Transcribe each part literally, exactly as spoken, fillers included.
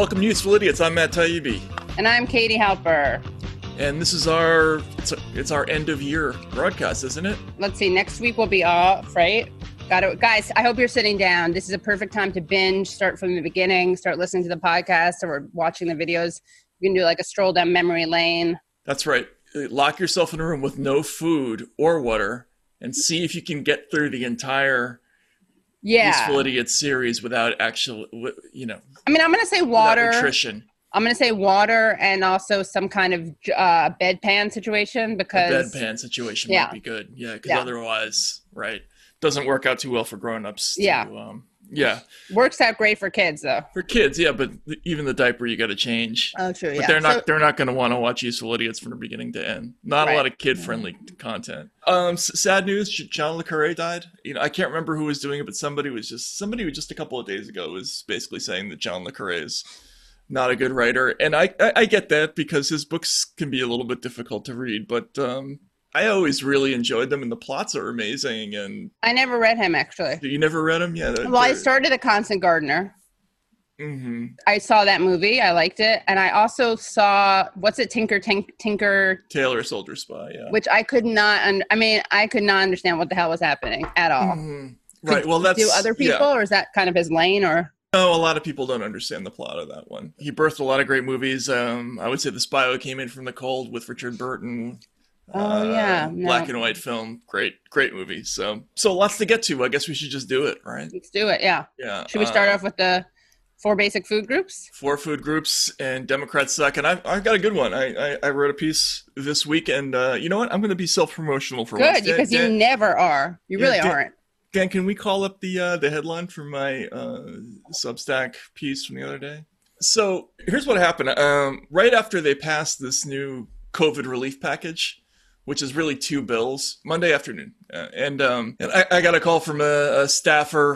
Welcome to Useful Idiots. I'm Matt Taibbi. And I'm Katie Halper. And this is our, it's, a, it's our end of year broadcast, isn't it? Let's see, next week we'll be off, right? Got it. Guys, I hope you're sitting down. This is a perfect time to binge, start from the beginning, start listening to the podcast or watching the videos. You can do like a stroll down memory lane. That's right. Lock yourself in a room with no food or water and see if you can get through the entire yeah. Useful Idiots series without actual, you know. I mean, I'm going to say water. Nutrition. I'm going to say water and also some kind of uh, bedpan situation because. A bedpan situation yeah. might be good. Yeah, because yeah. otherwise, right, doesn't work out too well for grown-ups. To, yeah. Um, yeah. Works out great for kids, though. For kids, yeah, but even the diaper you got to change. Oh, true, but yeah. they're not so, they're not going to want to watch Useful Idiots from the beginning to end. Not right. a lot of kid-friendly content. Um, s- sad news: John le Carré died. You know, I can't remember who was doing it, but somebody was just somebody who just a couple of days ago was basically saying that John le Carré is not a good writer, and I, I I get that because his books can be a little bit difficult to read, but um. I always really enjoyed them, and the plots are amazing. And I never read him, actually. You never read him? Yeah. They're, well, I they're... started The Constant Gardener. Mm-hmm. I saw that movie. I liked it. And I also saw, what's it, Tinker, Tink, Tinker? Tailor Soldier Spy, yeah. Which I could not, un- I mean, I could not understand what the hell was happening at all. Mm-hmm. Right, well, that's... Do other people, yeah. or is that kind of his lane, or... No, a lot of people don't understand the plot of that one. He birthed a lot of great movies. Um, I would say The Spy Who Came In From the Cold with Richard Burton. Oh, yeah. Uh, no. Black and white film. Great, great movie. So, so lots to get to. I guess we should just do it, right? Let's do it, yeah. Yeah. Should we start uh, off with the four basic food groups? Four food groups, and Democrats suck. And I've, I've got a good one. I, I, I wrote a piece this week, and uh, you know what? I'm going to be self-promotional for once. Good, because Dan, you Dan, never are. You yeah, really Dan, aren't. Dan, can we call up the uh, the headline from my uh, Substack piece from the other day? So here's what happened. Um, right after they passed this new COVID relief package, which is really two bills, Monday afternoon. Uh, and um, and I, I got a call from a, a staffer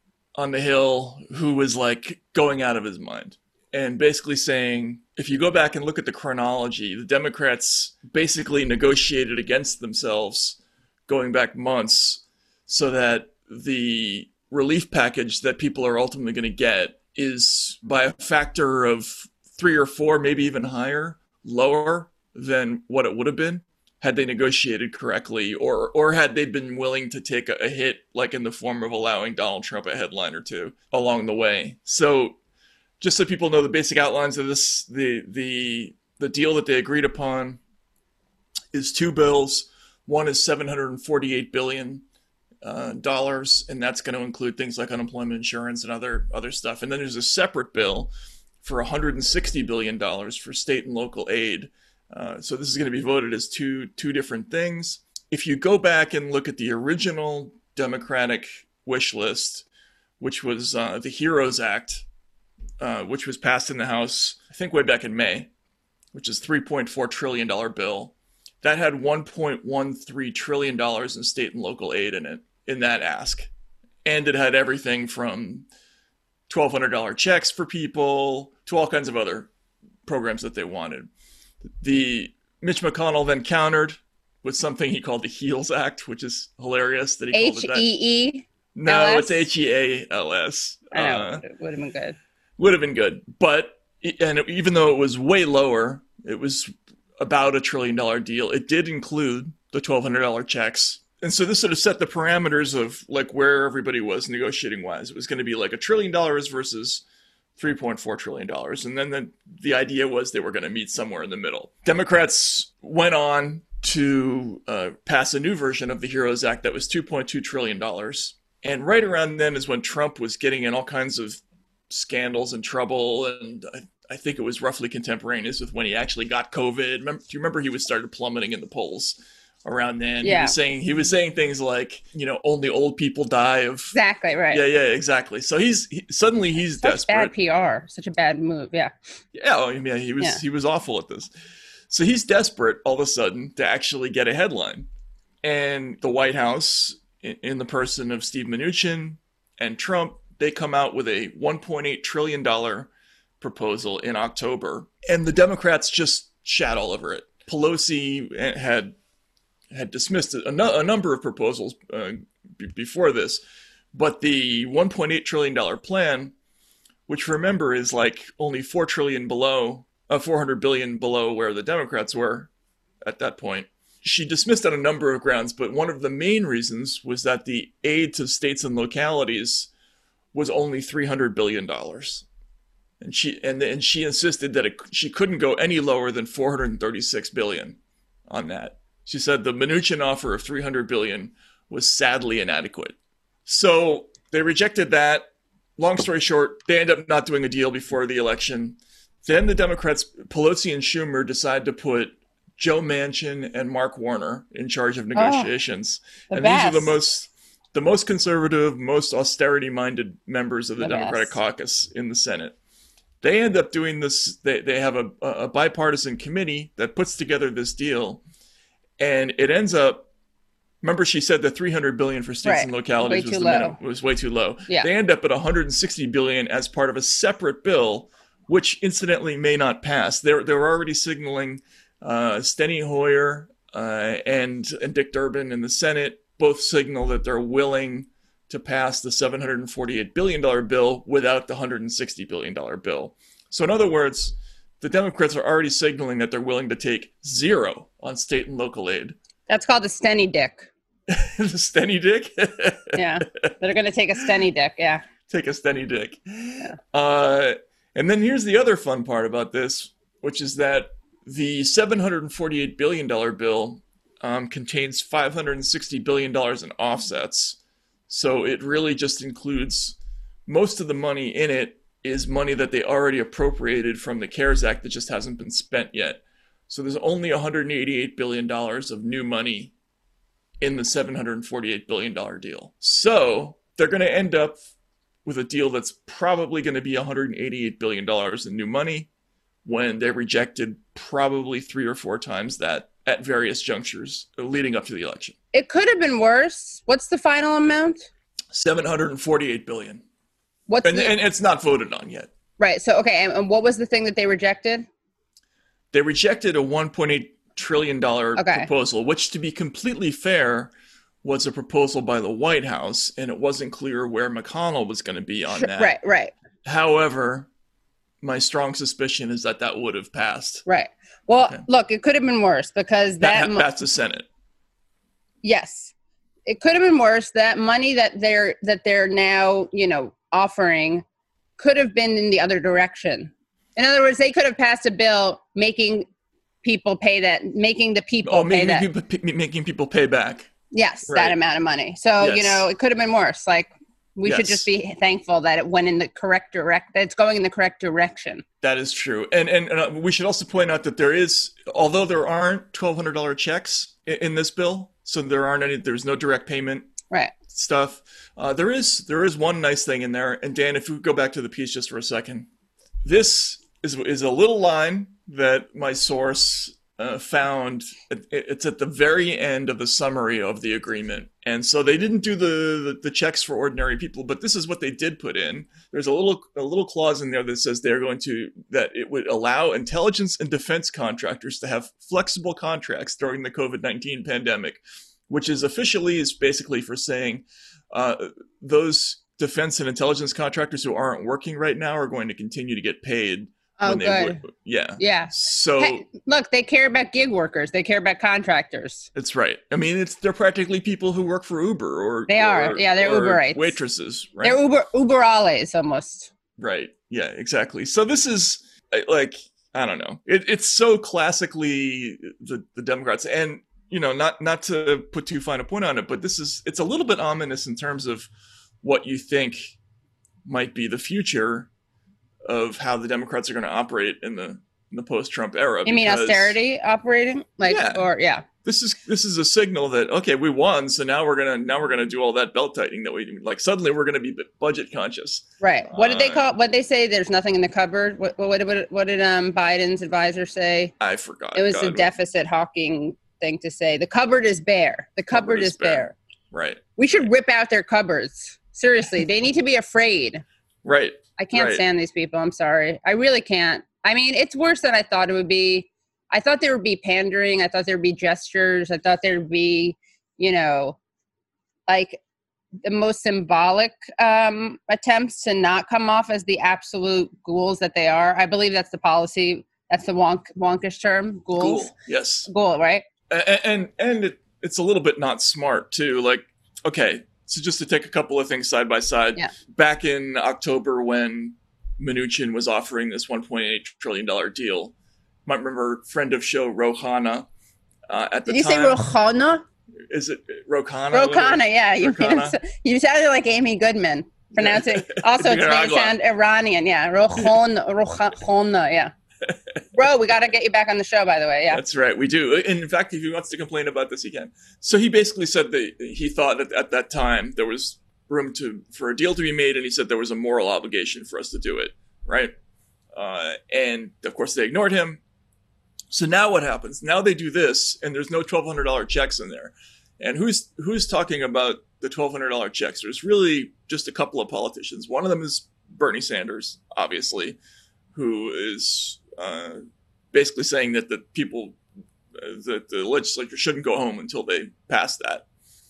on the Hill who was like going out of his mind and basically saying, if you go back and look at the chronology, the Democrats basically negotiated against themselves going back months so that the relief package that people are ultimately going to get is by a factor of three or four, maybe even higher, lower than what it would have been had they negotiated correctly, or or had they been willing to take a, a hit, like in the form of allowing Donald Trump a headline or two along the way. So just so people know the basic outlines of this, the the the deal that they agreed upon is two bills. One is seven hundred forty-eight billion dollars, uh, and that's going to include things like unemployment insurance and other other stuff. And then there's a separate bill for one hundred sixty billion dollars for state and local aid. Uh, so this is going to be voted as two two different things. If you go back and look at the original Democratic wish list, which was uh, the HEROES Act, uh, which was passed in the House, I think way back in May, which is three point four trillion dollars bill, that had one point one three trillion dollars in state and local aid in it, in that ask. And it had everything from twelve hundred dollars checks for people to all kinds of other programs that they wanted. The Mitch McConnell then countered with something he called the HEALS Act, which is hilarious that he called it that. H E E? No, it's H E A L S. I know, uh, it would have been good. Would have been good. But, and it, even though it was way lower, it was about a trillion dollar deal, it did include the twelve hundred dollars checks. And so this sort of set the parameters of like where everybody was negotiating wise. It was going to be like a trillion dollars versus three point four trillion dollars. And then the, the idea was they were going to meet somewhere in the middle. Democrats went on to uh, pass a new version of the HEROES Act that was two point two trillion dollars. And right around then is when Trump was getting in all kinds of scandals and trouble. And I, I think it was roughly contemporaneous with when he actually got COVID. Remember, do you remember he was started plummeting in the polls around then? Yeah. He was saying, he was saying things like, you know, only old people die of... Exactly, right. Yeah, yeah, exactly. So he's he, suddenly he's Such desperate. bad P R. Such a bad move, yeah. Yeah, I mean, he was Yeah. he was awful at this. So he's desperate all of a sudden to actually get a headline. And the White House, in, in the person of Steve Mnuchin and Trump, they come out with a one point eight trillion dollars proposal in October. And the Democrats just shat all over it. Pelosi had had dismissed a, a number of proposals uh, b- before this, but the one point eight trillion dollars plan which remember is like only four trillion below, uh, four hundred billion below where the Democrats were at that point. She dismissed on a number of grounds, but one of the main reasons was that the aid to states and localities was only three hundred billion dollars. And she and, and she insisted that it, she couldn't go any lower than four hundred thirty-six billion dollars on that. She said the Mnuchin offer of three hundred billion dollars was sadly inadequate. So they rejected that. Long story short, they end up not doing a deal before the election. Then the Democrats, Pelosi and Schumer, decide to put Joe Manchin and Mark Warner in charge of negotiations. Oh, the and best. these are the most the most conservative, most austerity-minded members of the, the Democratic best. Caucus in the Senate. They end up doing this. They, they have a, a bipartisan committee that puts together this deal. And it ends up, remember she said the three hundred billion dollars for states right. and localities way was, too the low. minimum, was way too low. Yeah. They end up at one hundred sixty billion dollars as part of a separate bill, which incidentally may not pass. They're, they're already signaling uh, Steny Hoyer uh, and, and Dick Durbin in the Senate both signal that they're willing to pass the seven hundred forty-eight billion dollars bill without the one hundred sixty billion dollars bill. So in other words, the Democrats are already signaling that they're willing to take zero on state and local aid. That's called a Steny Dick. The Steny Dick? Yeah. They're going to take a Steny Dick, yeah. Take a Steny Dick. Yeah. Uh, and then here's the other fun part about this, which is that the seven hundred forty-eight billion dollars bill um, contains five hundred sixty billion dollars in offsets. So it really just includes most of the money in it is money that they already appropriated from the CARES Act that just hasn't been spent yet. So there's only one hundred eighty-eight billion dollars of new money in the seven hundred forty-eight billion dollars deal. So they're going to end up with a deal that's probably going to be one hundred eighty-eight billion dollars in new money when they rejected probably three or four times that at various junctures leading up to the election. It could have been worse. What's the final amount? seven hundred forty-eight billion dollars. What's and, the- and it's not voted on yet. Right. So, okay. And, and what was the thing that they rejected? They rejected a one point eight trillion dollars okay. proposal, which, to be completely fair, was a proposal by the White House, and it wasn't clear where McConnell was going to be on that. Right, right. However, my strong suspicion is that that would have passed. Right. Well, okay. Look, it could have been worse because that... that That's the Senate. Yes. It could have been worse. That money that they're that they're now, you know, offering could have been in the other direction. In other words, they could have passed a bill making people pay that, making the people oh, pay making that. People, making people pay back. Yes, right. That amount of money. So, yes. you know, it could have been worse. Like, we yes. should just be thankful that it went in the correct direct, that it's going in the correct direction. That is true. And and, and uh, we should also point out that there is, although there aren't twelve hundred dollars checks in, in this bill, so there aren't any, there's no direct payment right. stuff. Uh, there is there is one nice thing in there. And Dan, if we go back to the piece just for a second, this is is a little line that my source uh, found. It, it's at the very end of the summary of the agreement. And so they didn't do the, the, the checks for ordinary people, but this is what they did put in. There's a little a little clause in there that says they're going to, that it would allow intelligence and defense contractors to have flexible contracts during the covid nineteen pandemic, which is officially is basically for saying uh, those defense and intelligence contractors who aren't working right now are going to continue to get paid. Oh, when they good. would. Yeah. Yeah. So hey, look, they care about gig workers. They care about contractors. that's right. I mean, it's they're practically people who work for Uber or they are. Or, yeah, they're or Uberites. Waitresses. Right. They're Uber Uberales almost. Right. Yeah. Exactly. So this is like I don't know. It, it's so classically the the Democrats, and you know, not not to put too fine a point on it, but this is it's a little bit ominous in terms of what you think might be the future of how the Democrats are going to operate in the in the post-Trump era. You mean austerity operating? Like, yeah. or yeah. This is this is a signal that okay, we won, so now we're gonna now we're gonna do all that belt tightening that we do. Like suddenly we're gonna be budget conscious. Right. What did they Uh, call? What they say? There's nothing in the cupboard. What what did what, what did um Biden's advisor say? I forgot. It was God, a deficit hawking thing to say. The cupboard is bare. The cupboard, Cupboard is is bare. bare. Right. We should rip out their cupboards. Seriously, they need to be afraid. Right. I can't Right. stand these people. I'm sorry. I really can't. I mean, it's worse than I thought it would be. I thought there would be pandering. I thought there would be gestures. I thought there would be, you know, like the most symbolic um, attempts to not come off as the absolute ghouls that they are. I believe that's the policy. That's the wonk, wonkish term, ghouls. Ghoul, yes. Ghoul, right? And and, and it, it's a little bit not smart too. Like, okay, so just to take a couple of things side by side. Yeah. Back in October when Mnuchin was offering this one point eight trillion dollars deal, you might remember friend of show Rouhana uh, at the Did you time. say Rouhana? Is it Rouhana? Rouhana, yeah. You, Rouhana? you sounded like Amy Goodman pronouncing. Also, it's made it sound Iranian. Yeah, Rouhana, Rouhana, yeah. Bro, we got to get you back on the show, by the way. Yeah, that's right. We do. And in fact, if he wants to complain about this, he can. So he basically said that he thought that at that time there was room to for a deal to be made, and he said there was a moral obligation for us to do it, right? Uh, and of course, they ignored him. So now what happens? Now they do this, and there's no twelve hundred dollars checks in there. And who's who's talking about the twelve hundred dollars checks? There's really just a couple of politicians. One of them is Bernie Sanders, obviously, who is uh, basically saying that the people, uh, that the legislature shouldn't go home until they pass that.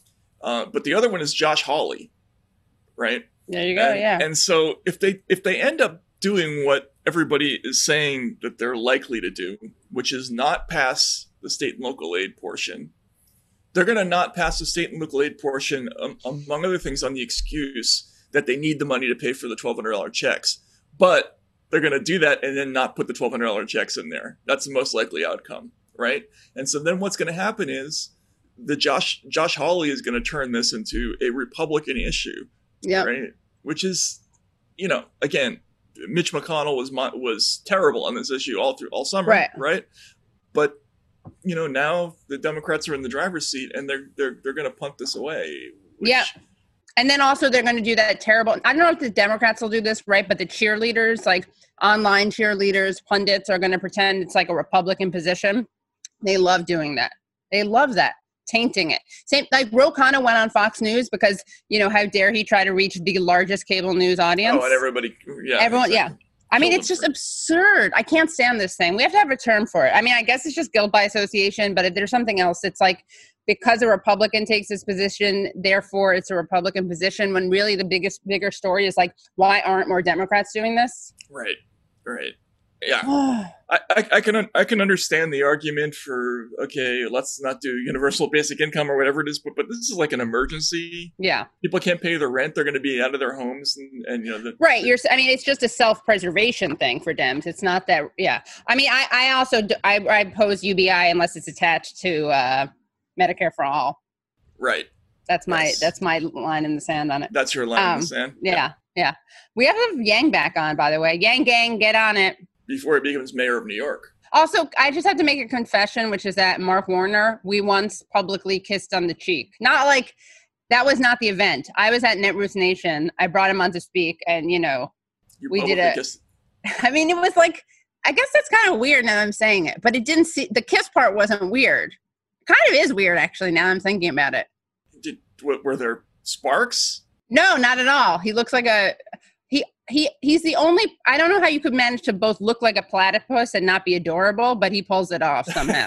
Uh, but the other one is Josh Hawley, right? There you go. And, yeah. And so if they if they end up doing what everybody is saying that they're likely to do, which is not pass the state and local aid portion, they're going to not pass the state and local aid portion, um, among other things, on the excuse that they need the money to pay for the twelve hundred dollars checks. But they're going to do that and then not put the twelve hundred dollars checks in there. That's the most likely outcome, right? And so then what's going to happen is the Josh Josh Hawley is going to turn this into a Republican issue, yeah, right? Which is, you know, again, Mitch McConnell was was terrible on this issue all through all summer, right? right? But you know, now the Democrats are in the driver's seat, and they're they're they're going to punt this away. Which... Yeah, and then also they're going to do that terrible. I don't know if the Democrats will do this, right? But the cheerleaders, like online cheerleaders, pundits, are going to pretend it's like a Republican position. They love doing that. They love that. Tainting it. Same like Ro Khanna went on Fox News because, you know, how dare he try to reach the largest cable news audience? Oh, and everybody, yeah, everyone, exactly. yeah. I mean, it's just absurd. I can't stand this thing. We have to have a term for it. I mean, I guess it's just guilt by association, but if there's something else, it's like because a Republican takes this position, therefore it's a Republican position. When really the biggest, bigger story is like, why aren't more Democrats doing this? Right, right. Yeah, I, I, I can I can understand the argument for, okay, let's not do universal basic income or whatever it is, but but this is like an emergency. Yeah, people can't pay their rent; they're going to be out of their homes, and, and you know, the, right. You're. I mean, it's just a self-preservation thing for Dems. It's not that. Yeah, I mean, I I also do, I I oppose U B I unless it's attached to uh, Medicare for all. Right. That's my yes. that's my line in the sand on it. That's your line um, in the sand. Yeah, yeah, yeah. We have to have Yang back on, by the way. Yang gang, get on it. Before he becomes mayor of New York. Also, I just have to make a confession, which is that Mark Warner, we once publicly kissed on the cheek. Not like, that was not the event. I was at Netroots Nation. I brought him on to speak, and, you know, you we did it. Kissed- I mean, it was like, I guess that's kind of weird now I'm saying it, but it didn't see, the kiss part wasn't weird. Kind of is weird, actually, now I'm thinking about it. Did, were there sparks? No, not at all. He looks like a... He he he's the only, I don't know how you could manage to both look like a platypus and not be adorable, but he pulls it off somehow.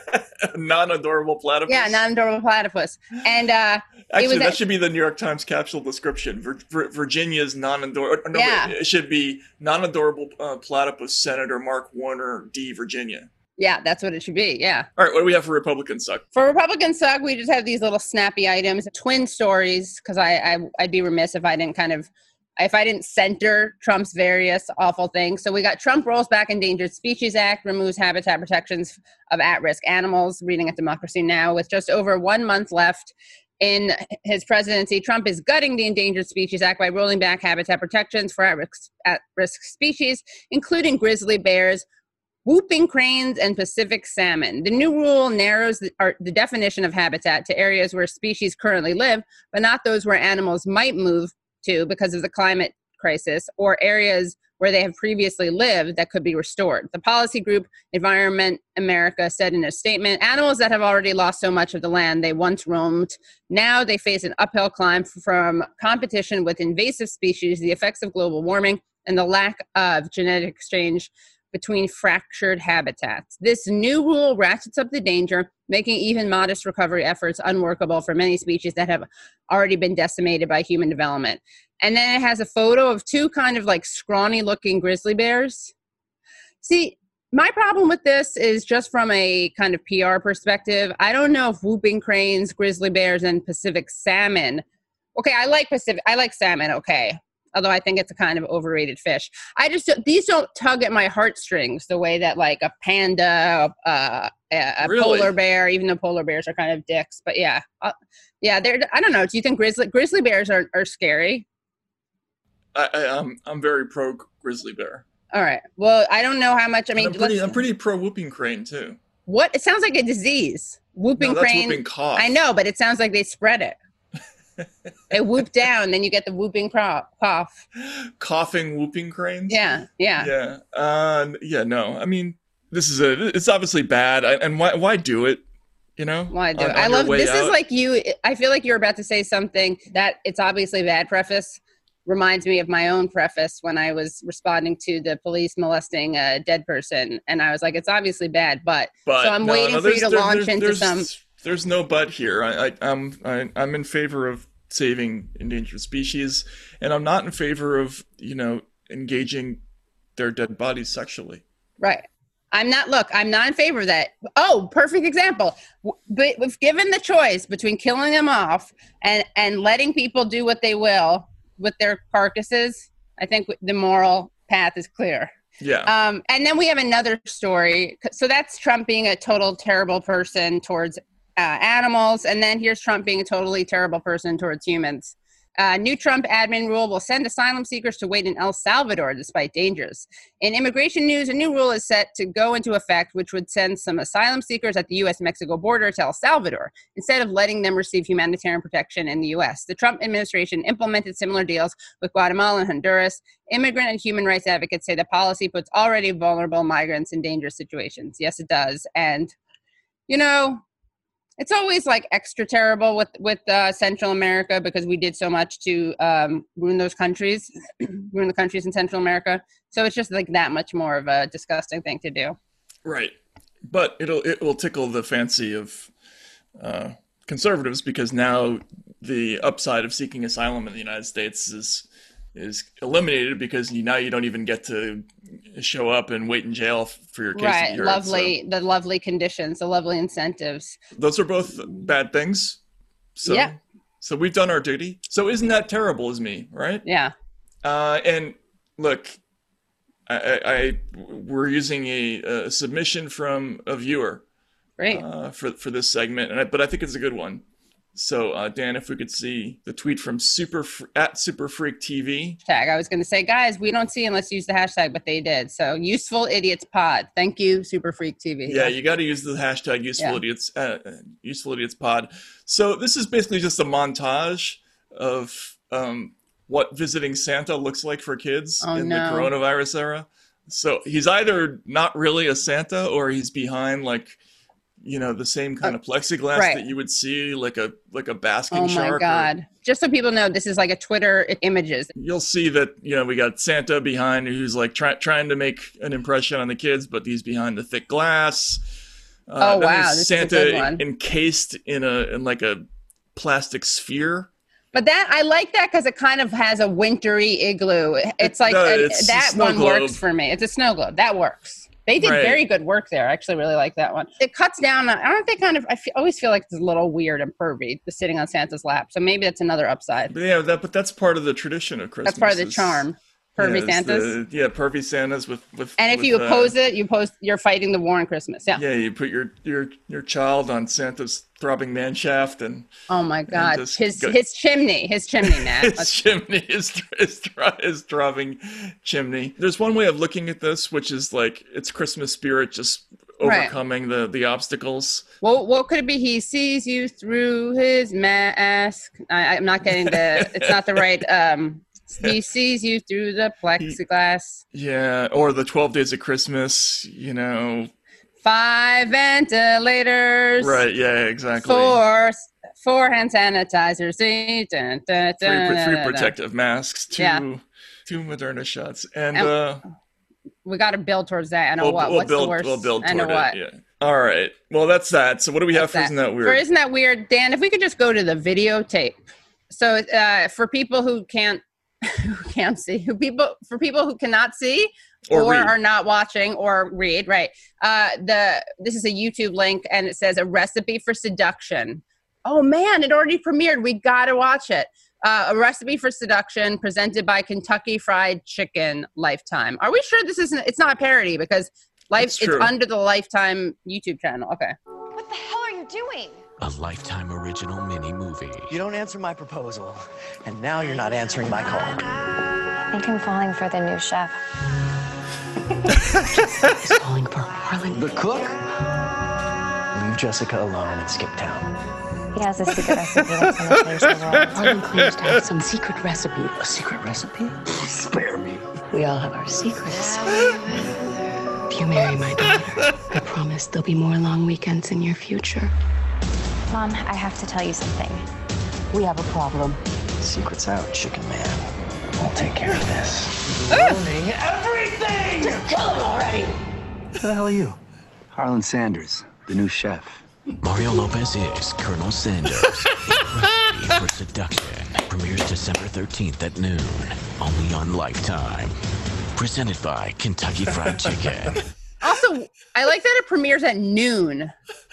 Non-adorable platypus? Yeah, non-adorable platypus. And uh, actually, it was that a, should be the New York Times capsule description. Vir- Vir- Virginia's non-adorable, no, yeah. it should be non-adorable uh, platypus Senator Mark Warner, D. Virginia. Yeah, that's what it should be, yeah. All right, what do we have for Republican Suck? For Republican Suck, we just have these little snappy items, twin stories, because I, I, I'd be remiss if I didn't kind of, if I didn't center Trump's various awful things. So we got Trump rolls back Endangered Species Act, removes habitat protections of at-risk animals, reading at Democracy Now! With just over one month left in his presidency, Trump is gutting the Endangered Species Act by rolling back habitat protections for at-risk, at-risk species, including grizzly bears, whooping cranes, and Pacific salmon. The new rule narrows the, or, the definition of habitat to areas where species currently live, but not those where animals might move to because of the climate crisis, or areas where they have previously lived that could be restored. The policy group Environment America said in a statement, animals that have already lost so much of the land they once roamed, now they face an uphill climb from competition with invasive species, the effects of global warming, and the lack of genetic exchange between fractured habitats. This new rule ratchets up the danger, making even modest recovery efforts unworkable for many species that have already been decimated by human development. And then it has a photo of two kind of like scrawny looking grizzly bears. See, my problem with this is just from a kind of P R perspective. I don't know if whooping cranes, grizzly bears, and Pacific salmon. Okay, I like Pacific. I like salmon. Okay, although I think it's a kind of overrated fish. I just these don't tug at my heartstrings the way that like a panda, uh, a, a Really? polar bear. Even though polar bears are kind of dicks, but yeah, uh, yeah. They're. I don't know. Do you think grizzly grizzly bears are are scary? I, I, I'm I'm very pro grizzly bear. All right. Well, I don't know how much. I mean, And I'm pretty I'm pretty pro whooping crane too. What? It sounds like a disease. Whooping No, that's crane. whooping cough. I know, but it sounds like they spread it. They whoop down, then you get the whooping cough. Coughing whooping cranes. Yeah, yeah. Yeah. Uh, yeah. No. I mean, this is a. It's obviously bad. I, and why? Why do it? You know. Why do on, it? I on your love way this. Is out? like you. I feel like you're about to say something that it's obviously bad. Preface reminds me of my own preface when I was responding to the police molesting a dead person, and I was like, it's obviously bad, but, But so I'm no, waiting no, for you to there's- launch there's- into there's, some. There's no but here. I, I, I'm I, I'm in favor of saving endangered species, and I'm not in favor of you know engaging their dead bodies sexually. Right. I'm not, look, I'm not in favor of that. Oh, perfect example. W- But if given the choice between killing them off and, and letting people do what they will with their carcasses, I think the moral path is clear. Yeah. Um, and then we have another story. So that's Trump being a total terrible person towards uh, animals. And then here's Trump being a totally terrible person towards humans. Uh, new Trump admin rule will send asylum seekers to wait in El Salvador despite dangers. In immigration news, a new rule is set to go into effect, which would send some asylum seekers at the U S Mexico border to El Salvador, instead of letting them receive humanitarian protection in the U S. The Trump administration implemented similar deals with Guatemala and Honduras. Immigrant and human rights advocates say the policy puts already vulnerable migrants in dangerous situations. Yes, it does. And, you know, it's always like extra terrible with with uh, Central America because we did so much to um, ruin those countries, ruin the countries in Central America. So it's just like that much more of a disgusting thing to do. Right. But it'll it will tickle the fancy of uh, conservatives because now the upside of seeking asylum in the United States is is eliminated because you, now you don't even get to show up and wait in jail for your case. Right, to be heard, lovely, so. The lovely conditions, the lovely incentives. Those are both bad things. So, yeah. So we've done our duty. So isn't that terrible as me, right? Yeah. Uh, and look, I, I, I we're using a, a submission from a viewer. Great. Uh, for for this segment, and I, but I think it's a good one. So, uh, Dan, if we could see the tweet from Super at Super Freak T V. Tag. I was going to say, guys, we don't see unless you use the hashtag, but they did. So, Useful Idiots Pod. Thank you, Super Freak T V. Yeah, you got to use the hashtag Useful yeah. Idiots uh, Useful Idiots Pod. So, this is basically just a montage of um, what visiting Santa looks like for kids oh, in no. the coronavirus era. So, he's either not really a Santa or he's behind like. You know, the same kind of plexiglass right. that you would see like a like a basking oh shark. Oh my God. Or, just so people know, this is like a Twitter images. You'll see that, you know, we got Santa behind who's like try, trying to make an impression on the kids, but he's behind the thick glass. Uh, oh, wow. This Santa is a good one. encased in a in like a plastic sphere. But that I like that because it kind of has a wintry igloo. It's like no, a, it's that a one globe. works for me. It's a snow globe. That works. They did right. very good work there. I actually really like that one. It cuts down. Aren't they kind of? I feel, always feel like it's a little weird and pervy, just sitting on Santa's lap. So maybe that's another upside. But yeah, that but that's part of the tradition of Christmas. That's part of the charm. Pervy yeah, Santas. The, yeah, pervy Santas with with. And if with, you oppose uh, it, you post. You're fighting the war on Christmas. Yeah. Yeah, you put your your your child on Santa's throbbing man shaft and. Oh my God! His go, his chimney, his chimney, Matt. his Let's... chimney, his his, his throbbing chimney. There's one way of looking at this, which is like it's Christmas spirit just overcoming right. the the obstacles. Well, what could it be? He sees you through his mask. I, I'm not getting the. It's not the right. Um, He sees you through the plexiglass. Yeah, or the twelve Days of Christmas, you know. Five ventilators. Right, yeah, exactly. Four, four hand sanitizers. Dun, dun, dun, three, dun, three dun, protective masks, two, yeah. two Moderna shots. And, and uh, we got to build towards that. I know we'll, what. We'll What's build, the worst? We'll build I know toward what. it. Yeah. All right. Well, that's that. So what do we That's have for that. Isn't That Weird? For Isn't That Weird, Dan, if we could just go to the videotape. So uh, for people who can't who can't see, who people for people who cannot see or, or are not watching or read, right? Uh, the this is a YouTube link and it says a recipe for seduction. Oh man, it already premiered. We gotta watch it. Uh, a recipe for seduction presented by Kentucky Fried Chicken Lifetime. Are we sure this isn't? It's not a parody because life it's under the Lifetime YouTube channel. Okay. What the hell are you doing? A Lifetime original mini movie. You don't answer my proposal, and now you're not answering my call. I think I'm falling for the new chef. He's calling for Harlan. The cook? Leave Jessica alone and skip town. He has a secret recipe that's gonna change the world. Harlan claims to have some secret recipe. A secret recipe? Spare me. We all have our secrets. If you marry my daughter, I promise there'll be more long weekends in your future. Mom, I have to tell you something. We have a problem. Secret's out, chicken man. I'll take care of this. Ruining everything! Kill him already! Who the hell are you? Harlan Sanders, the new chef. Mario Lopez is Colonel Sanders. Recipe for Seduction premieres December thirteenth at noon, only on Lifetime. Presented by Kentucky Fried Chicken. Also, I like that it premieres at noon.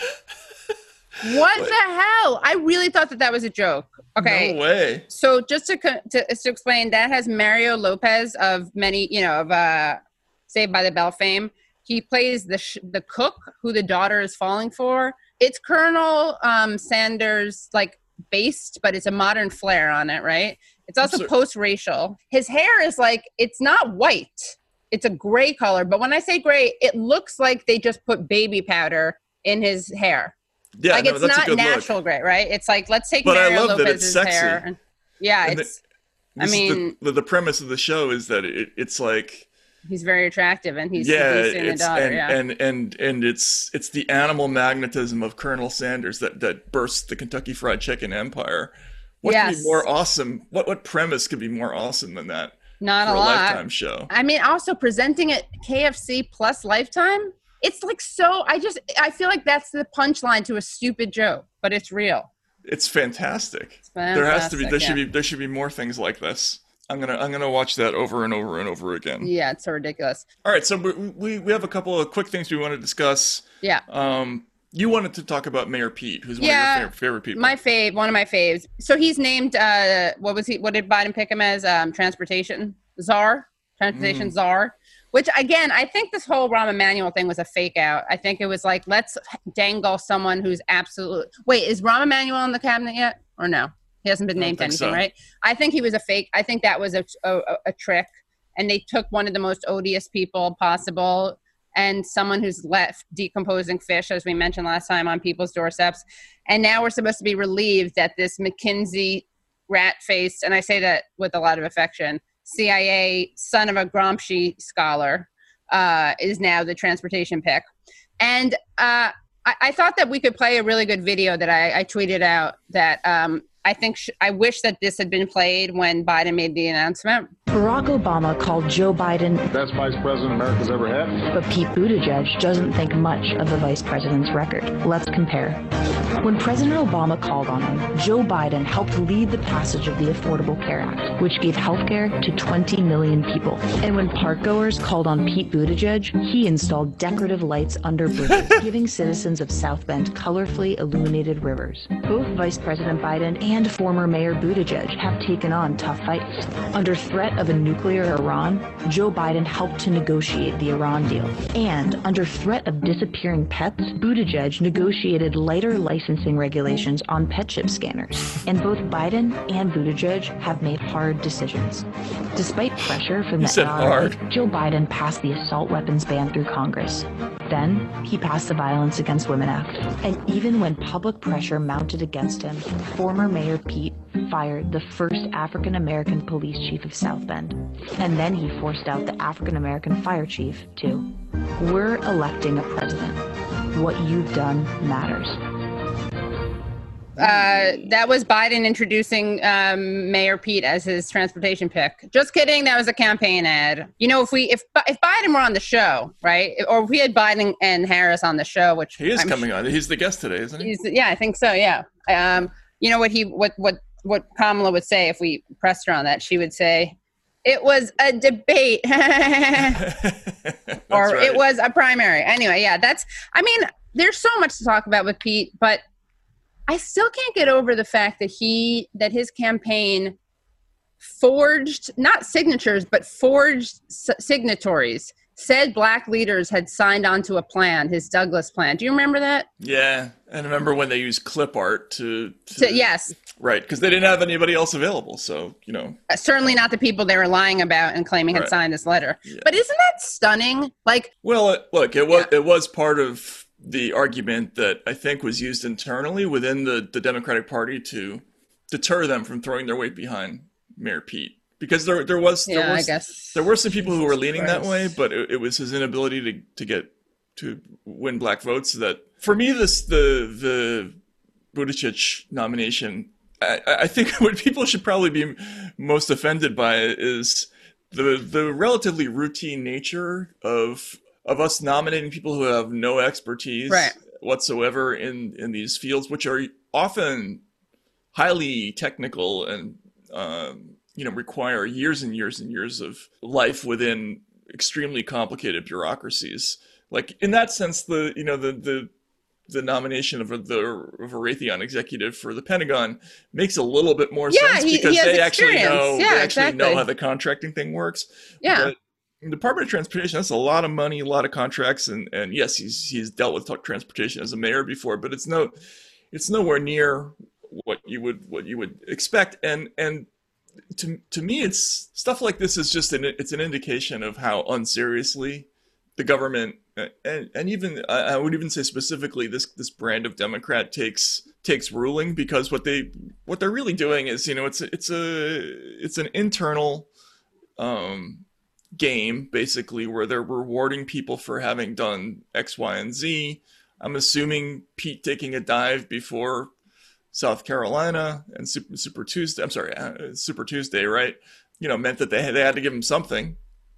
What, what the hell? I really thought that that was a joke. Okay. No way. So just to, to to explain, that has Mario Lopez of many, you know, of uh, Saved by the Bell fame. He plays the sh- the cook who the daughter is falling for. It's Colonel um, Sanders, like, based, but it's a modern flair on it, right? It's also so- post-racial. His hair is like, it's not white. It's a gray color. But when I say gray, it looks like they just put baby powder in his hair. Yeah, like no, it's that's not a good natural look. gray, right? It's like, let's take but Mario I love Lopez's that it's sexy. hair. And, yeah, and it's, the, I mean. The, the premise of the show is that it, it's like. He's very attractive and he's yeah, seducing the daughter. And, yeah. and, and, and it's it's the animal magnetism of Colonel Sanders that, that burst the Kentucky Fried Chicken empire. What yes. could be more awesome? What, what premise could be more awesome than that? Not for a a lot. Lifetime show. I mean, also presenting it K F C plus Lifetime. It's like so. I just I feel like that's the punchline to a stupid joke, but it's real. It's fantastic. It's fantastic there has to be. There yeah. should be. There should be more things like this. I'm gonna. I'm gonna watch that over and over and over again. Yeah, it's so ridiculous. All right, so we we, we have a couple of quick things we want to discuss. Yeah. Um, you wanted to talk about Mayor Pete, who's one yeah, of your favorite, favorite people. My fave, one of my faves. So he's named. Uh, what was he? What did Biden pick him as? Um, transportation czar. Transportation mm. czar. Which, again, I think this whole Rahm Emanuel thing was a fake out. I think it was like, let's dangle someone who's absolute. Wait, is Rahm Emanuel in the cabinet yet? Or no? He hasn't been named anything, so. right? I think he was a fake. I think that was a, a, a trick. And they took one of the most odious people possible and someone who's left decomposing fish, as we mentioned last time, on people's doorsteps. And now we're supposed to be relieved that this McKinsey rat-faced, and I say that with a lot of affection, C I A son of a Gramsci scholar uh, is now the transportation pick. And uh, I, I thought that we could play a really good video that I, I tweeted out that um, I think sh- I wish that this had been played when Biden made the announcement. Barack Obama called Joe Biden the best vice president America's ever had. But Pete Buttigieg doesn't think much of the vice president's record. Let's compare. When President Obama called on him, Joe Biden helped lead the passage of the Affordable Care Act, which gave health care to twenty million people. And when parkgoers called on Pete Buttigieg, he installed decorative lights under bridges, giving citizens of South Bend colorfully illuminated rivers. Both Vice President Biden and former Mayor Buttigieg have taken on tough fights. Under threat of a nuclear Iran, Joe Biden helped to negotiate the Iran deal. And under threat of disappearing pets, Buttigieg negotiated lighter licensing regulations on pet chip scanners. And both Biden and Buttigieg have made hard decisions. Despite pressure from the N R A, Joe Biden passed the assault weapons ban through Congress. Then, he passed the Violence Against Women Act. And even when public pressure mounted against him, former Mayor Pete fired the first African-American police chief of South Bend. And then he forced out the African-American fire chief, too. We're electing a president. What you've done matters. Uh, that was Biden introducing um, Mayor Pete as his transportation pick. Just kidding. That was a campaign ad. You know, if we if if Biden were on the show, right, or if we had Biden and Harris on the show, which he is I'm coming sure, on. He's the guest today, isn't he? He's, yeah, I think so. Yeah. Um, you know what he what what what Kamala would say if we pressed her on that? She would say, "It was a debate," or right. "It was a primary." Anyway, yeah, that's. I mean, there's so much to talk about with Pete, but I still can't get over the fact that he that his campaign forged not signatures but forged s- signatories. Said black leaders had signed onto a plan, his Douglas plan. Do you remember that? Yeah, and remember when they used clip art to, to So, yes, right, because they didn't have anybody else available. So you know, uh, certainly not the people they were lying about and claiming had Right. signed this letter. Yeah. But isn't that stunning? Like, well, it, look, it was Yeah. it was part of the argument that I think was used internally within the, the Democratic Party to deter them from throwing their weight behind Mayor Pete, because there there was there yeah, was I guess there were some people who were leaning that Christ. way, but it, it was his inability to, to get to win black votes that, for me, this the the Buttigieg nomination. I, I think what people should probably be most offended by is the the relatively routine nature of of us nominating people who have no expertise Right. whatsoever in in these fields, which are often highly technical and um, you know require years and years and years of life within extremely complicated bureaucracies. Like in that sense, the you know the the the nomination of a, the of a Raytheon executive for the Pentagon makes a little bit more Yeah, sense he- because he has they actually experience. know Yeah, they actually exactly. know how the contracting thing works. Yeah. But the Department of Transportation, that's a lot of money, a lot of contracts, and, and yes, he's he's dealt with transportation as a mayor before, but it's no it's nowhere near what you would what you would expect. And and to to me, it's stuff like this is just an it's an indication of how unseriously the government and and even I would even say specifically this this brand of Democrat takes takes ruling, because what they what they're really doing is, you know, it's it's a it's an internal um game basically where they're rewarding people for having done X, Y, and Z. I'm assuming Pete taking a dive before South Carolina and Super, Super Tuesday. I'm sorry, uh, Super Tuesday, right? You know, meant that they had, they had to give him something.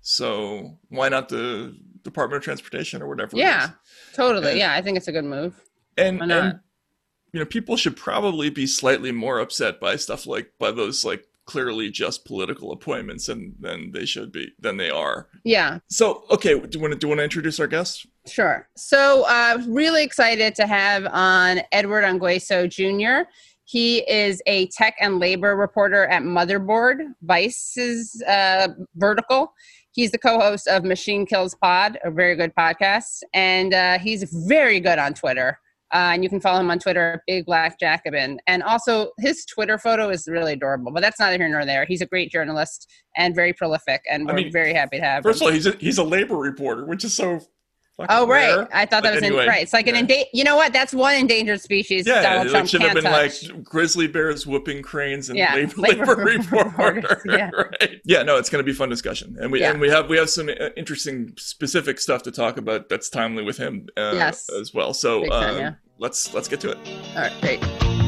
So why not the Department of Transportation or whatever? yeah, it is? totally. And- yeah, I think it's a good move. And, Why not? and you know, people should probably be slightly more upset by stuff like by those like clearly just political appointments and than they should be than they are. Yeah. So, okay, do you want to do you want to introduce our guest? Sure. So, uh, really excited to have on Edward Angueso Junior He is a tech and labor reporter at Motherboard, Vice's uh, vertical. He's the co-host of Machine Kills Pod, a very good podcast, and uh, he's very good on Twitter. Uh, and you can follow him on Twitter at Big Black Jacobin. And also, his Twitter photo is really adorable, but that's neither here nor there. He's a great journalist and very prolific, and I we're mean, very happy to have First him. of all, he's a, he's a labor reporter, which is so fucking Oh, right. rare. I thought that But was anyway, in, right. It's like yeah. an endangered. You know what? That's one endangered species. Yeah, Donald it Trump should have can't been touch. like grizzly bears whooping cranes and Yeah, labor, labor labor reporter. reporters, yeah. Right? Yeah, no, it's going to be a fun discussion, and we Yeah. and we have we have some uh, interesting specific stuff to talk about that's timely with him uh, Yes. as well. So Big uh, time, yeah. let's let's get to it. All right, great.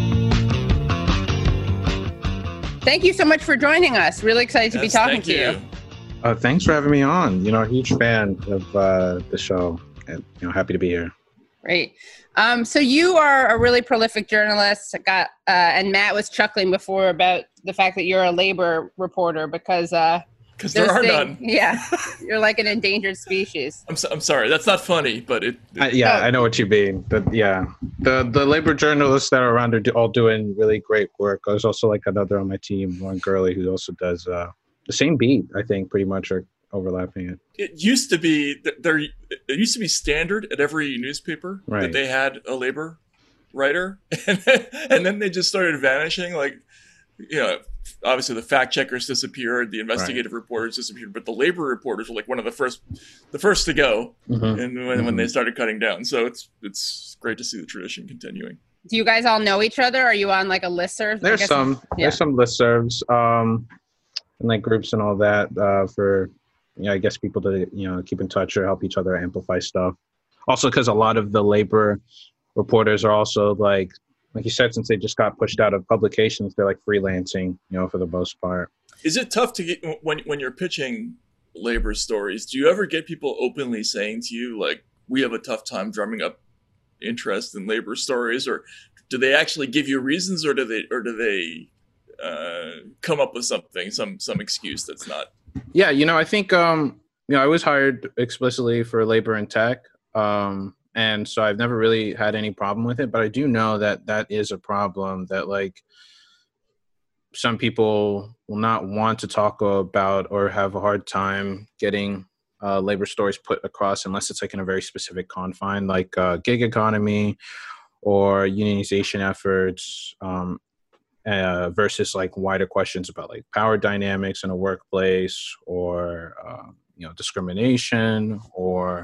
Thank you so much for joining us. Really excited to be Yes, talking thank to you. Uh, thanks for having me on. You know, a huge fan of uh, the show, and you know, happy to be here. Great. Um, so you are a really prolific journalist. Got uh, and Matt was chuckling before about the fact that you're a labor reporter because uh, Because there those are thing- none. Yeah, you're like an endangered species. I'm so, I'm sorry, that's not funny, but it. it I, yeah, Oh. I know what you mean. But yeah, the the labor journalists that are around are do, all doing really great work. There's also like another on my team, Lauren Gurley, who also does uh, the same beat. I think pretty much are overlapping it. It used to be that there. It used to be standard at every newspaper that Right. they had a labor writer, and then, and then they just started vanishing. Like, you know, obviously the fact checkers disappeared, the investigative reporters disappeared, but the labor reporters were like one of the first, the first to go, Mhm. and when, when they started cutting down. So it's it's great to see the tradition continuing. Do you guys all know each other? Are you on like a listserv? I There's guess- some yeah. there's some listservs, um, and like groups and all that uh, for you know I guess people to you know keep in touch or help each other amplify stuff. Also, because a lot of the labor reporters are also like like you said, since they just got pushed out of publications, they're like freelancing, you know, for the most part. Is it tough to get when when you're pitching labor stories? Do you ever get people openly saying to you like, "We have a tough time drumming up interest in labor stories," or do they actually give you reasons, or do they or do they uh, come up with something, some some excuse that's not? Yeah, you know, I think um, you know, I was hired explicitly for labor and tech, um, and so I've never really had any problem with it. But I do know that that is a problem that like some people will not want to talk about or have a hard time getting uh, labor stories put across unless it's like in a very specific confine, like uh, gig economy or unionization efforts, um, uh, versus like wider questions about like power dynamics in a workplace, or uh, you know, discrimination, or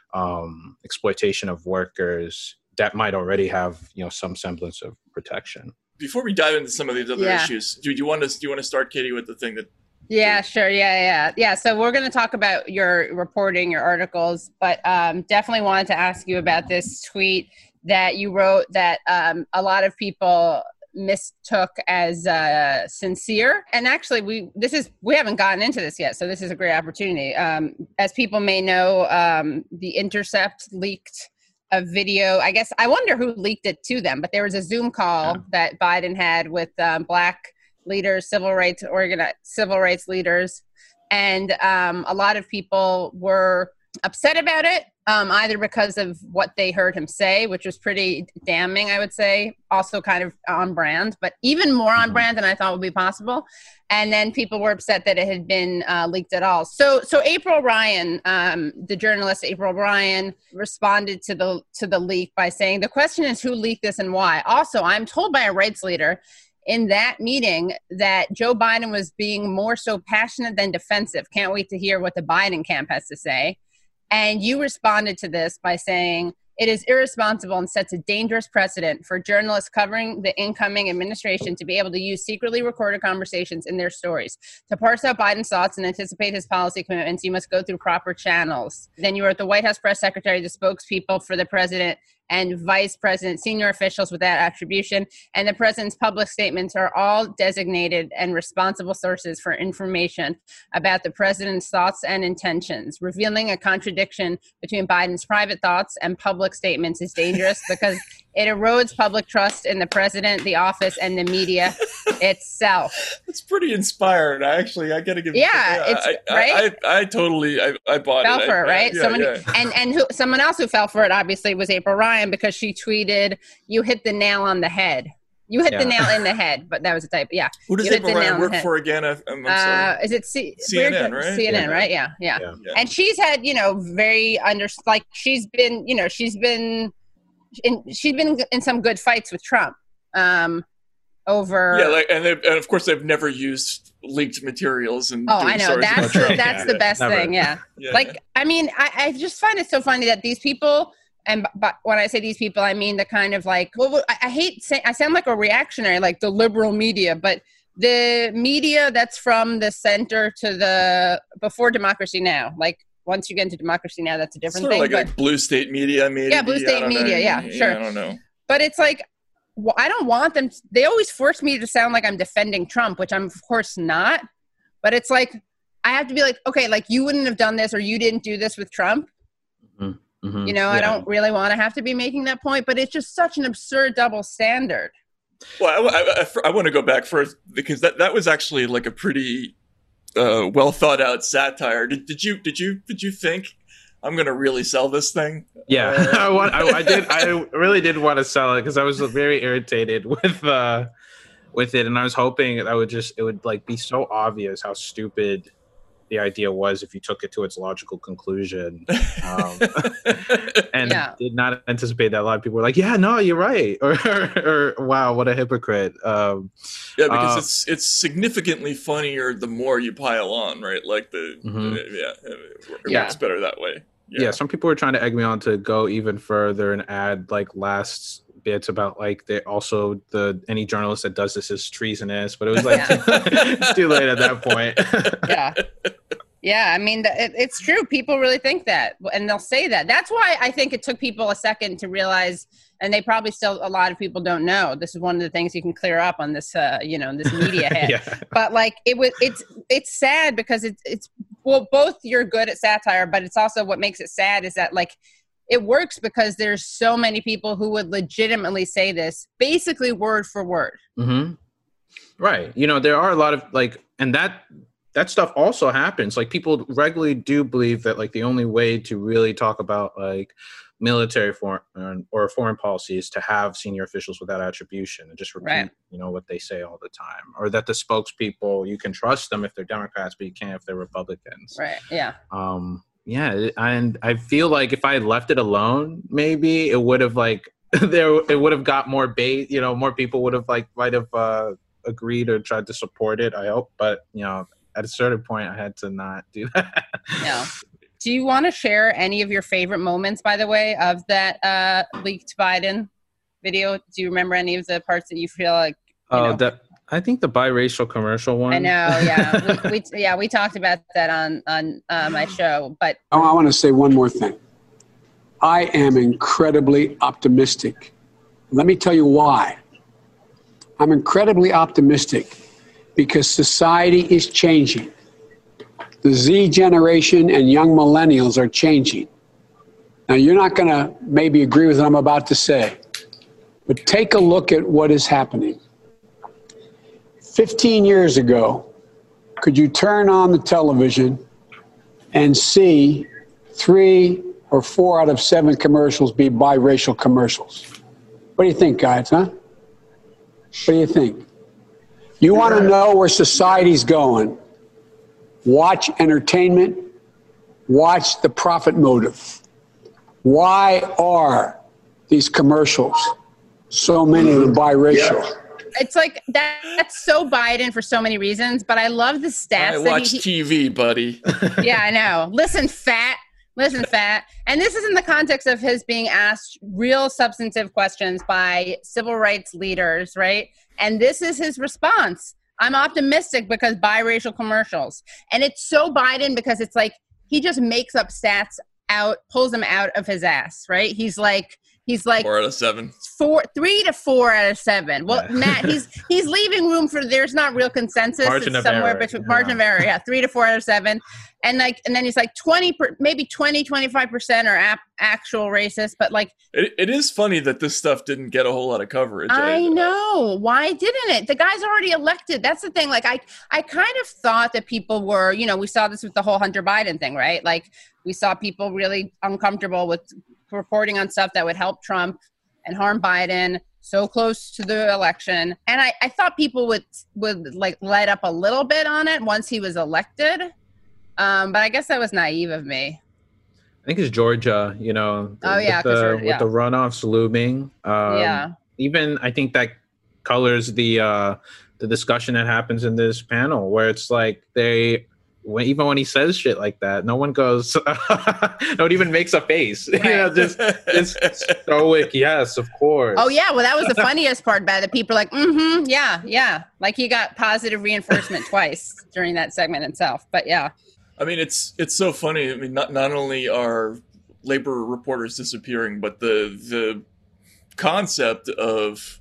um, exploitation of workers that might already have, you know, some semblance of protection. Before we dive into some of these other Yeah. issues, do you want to do you want to start, Katie, with the thing that? Yeah, sure. Yeah, yeah, yeah. So we're going to talk about your reporting, your articles, but um, definitely wanted to ask you about this tweet that you wrote that um, a lot of people mistook as uh, sincere. And actually, we this is we haven't gotten into this yet, so this is a great opportunity. Um, as people may know, um, The Intercept leaked a video. I guess I wonder who leaked it to them, but there was a Zoom call yeah. that Biden had with um, Black leaders, civil rights organi- civil rights leaders, and um, a lot of people were upset about it, um, either because of what they heard him say, which was pretty damning, I would say, also kind of on brand, but even more on brand than I thought would be possible. And then people were upset that it had been uh, leaked at all. So, so April Ryan, um, the journalist April Ryan, responded to the to the leak by saying, "The question is who leaked this and why. Also, I'm told by a rights leader in that meeting that Joe Biden was being more so passionate than defensive. Can't wait to hear what the Biden camp has to say." And you responded to this by saying, "It is irresponsible and sets a dangerous precedent for journalists covering the incoming administration to be able to use secretly recorded conversations in their stories. To parse out Biden's thoughts and anticipate his policy commitments, you must go through proper channels." Then you were at the White House press secretary, the spokespeople for the president and vice president, senior officials with that attribution, and the president's public statements are all designated and responsible sources for information about the president's thoughts and intentions. Revealing a contradiction between Biden's private thoughts and public statements is dangerous because it erodes public trust in the president, the office, and the media itself. It's pretty inspired. I actually, I gotta give. Yeah, yeah it's I, right. I, I, I totally, I, I bought fell it. for I, it, right? I, yeah, Someone yeah. and and who, someone else who fell for it obviously was April Ryan, because she tweeted, "You hit the nail on the head. You hit Yeah. the nail in the head." But that was a type. Yeah. Who does You hit April the nail Ryan on the work head. for again? I, I'm, I'm Uh, sorry. is it C- C N N, weird- right? C N N, Yeah. right? Yeah, yeah, Yeah. Yeah. And she's had, you know, very under like she's been, you know, she's been in she's been in some good fights with Trump. Um, over Yeah, like, and, they've- and of course they've never used leaked materials and. oh, doing I know stories that's about the, Trump. that's Yeah. the best Never. thing. Yeah. Yeah, like yeah. I mean I, I just find it so funny that these people, and b- but when I say these people I mean the kind of like, well, I, I hate saying I sound like a reactionary, like the liberal media, but the media that's from the center to the before Democracy Now, like once you get into Democracy Now, that's a different Sort of thing. like, but, like blue state media, maybe. Yeah, blue I state don't know. media, yeah, sure. I don't know. but it's like, well, I don't want them. They always force me to sound like I'm defending Trump, which I'm of course not. But it's like, I have to be like, okay, like you wouldn't have done this or you didn't do this with Trump. Mm-hmm. You know, I Yeah. don't really want to have to be making that point, but it's just such an absurd double standard. Well, I, I, I, I want to go back first because that, that was actually like a pretty uh, well thought out satire. Did, did you did you did you think I'm going to really sell this thing? Yeah, Uh, I, want, I, I did. I really did want to sell it because I was very irritated with uh, with it, and I was hoping I would just it would like be so obvious how stupid the idea was if you took it to its logical conclusion, um, and Yeah. did not anticipate that a lot of people were like, "Yeah, no, you're right," or, or, or "Wow, what a hypocrite." Um, Yeah, because Uh, it's it's significantly funnier the more you pile on, right? Like the, Mhm. the- yeah, it works Yeah. better that way. yeah. some people were trying to egg me on to go even further and add like last bits about like they also the any journalist that does this is treasonous, but it was like it's too late at that point. Yeah. Yeah, I mean, it, it's true. People really think that, and they'll say that. That's why I think it took people a second to realize, and they probably still, a lot of people don't know. This is one of the things you can clear up on this, uh, you know, this media hit. Yeah. But like, it was, it's, it's sad because it's, it's, well, both you're good at satire, but it's also what makes it sad is that like, it works because there's so many people who would legitimately say this basically word for word. Mm-hmm. Right. You know, there are a lot of like, and that, that stuff also happens. Like people regularly do believe that like the only way to really talk about like military foreign or foreign policy is to have senior officials without attribution and just repeat, right. you know, what they say all the time, or that the spokespeople, you can trust them if they're Democrats, but you can't if they're Republicans. Right. Yeah. Um, yeah. And I feel like if I had left it alone, maybe it would have like, there, it would have got more bait, you know, more people would have like, might have uh, agreed or tried to support it, I hope. But, you know, at a certain point, I had to not do that. No. Do you want to share any of your favorite moments, by the way, of that uh, leaked Biden video? Do you remember any of the parts that you feel like? You oh, know? that I think the biracial commercial one. I know, yeah, we, we yeah we talked about that on on uh, my show. But oh, I want to say one more thing. I am incredibly optimistic. Let me tell you why. I'm incredibly optimistic. Because society is changing. The Z generation and young millennials are changing. Now, you're not going to maybe agree with what I'm about to say, but take a look at what is happening. fifteen years ago, could you turn on the television and see three or four out of seven commercials be biracial commercials? What do you think, guys, huh? What do you think? You want to know where society's going? Watch entertainment. Watch the profit motive. Why are these commercials, so many of them biracial? It's like that, that's so Biden for so many reasons, but I love the stats. I that watch he, T V, buddy. Yeah, I know. Listen, fat. Listen, fat. And this is in the context of his being asked real substantive questions by civil rights leaders, right? And this is his response. I'm optimistic because biracial commercials. And it's so Biden because it's like he just makes up stats out, pulls them out of his ass, right? He's like, he's like four out of seven. Four, three to four out of seven. Well, yeah. Matt, he's he's leaving room for there's not real consensus. Margin it's of somewhere error. between Yeah. margin of error. Yeah, three to four out of seven. And like, and then he's like twenty, per, maybe twenty, twenty-five percent are ap- actual racist, but like, it, it is funny that this stuff didn't get a whole lot of coverage. I, I know. Why didn't it? The guy's already elected. That's the thing. Like, I, I kind of thought that people were, you know, we saw this with the whole Hunter Biden thing, right? Like, we saw people really uncomfortable with reporting on stuff that would help Trump and harm Biden so close to the election. And I, I thought people would, would like light up a little bit on it once he was elected. Um, but I guess that was naive of me. I think it's Georgia, you know, Oh, yeah, with, 'cause the, we're- with yeah. the runoffs looming. Um, Yeah. Even I think that colors the uh, the discussion that happens in this panel, where it's like they, when, even when he says shit like that, no one goes, no one even makes a face. You know, just it's stoic. Yes, of course. Oh, yeah. Well, that was the funniest part about it. People are like, mm-hmm, yeah, yeah. Like he got positive reinforcement twice during that segment itself. But yeah. I mean, it's it's so funny. I mean, not not only are labor reporters disappearing, but the the concept of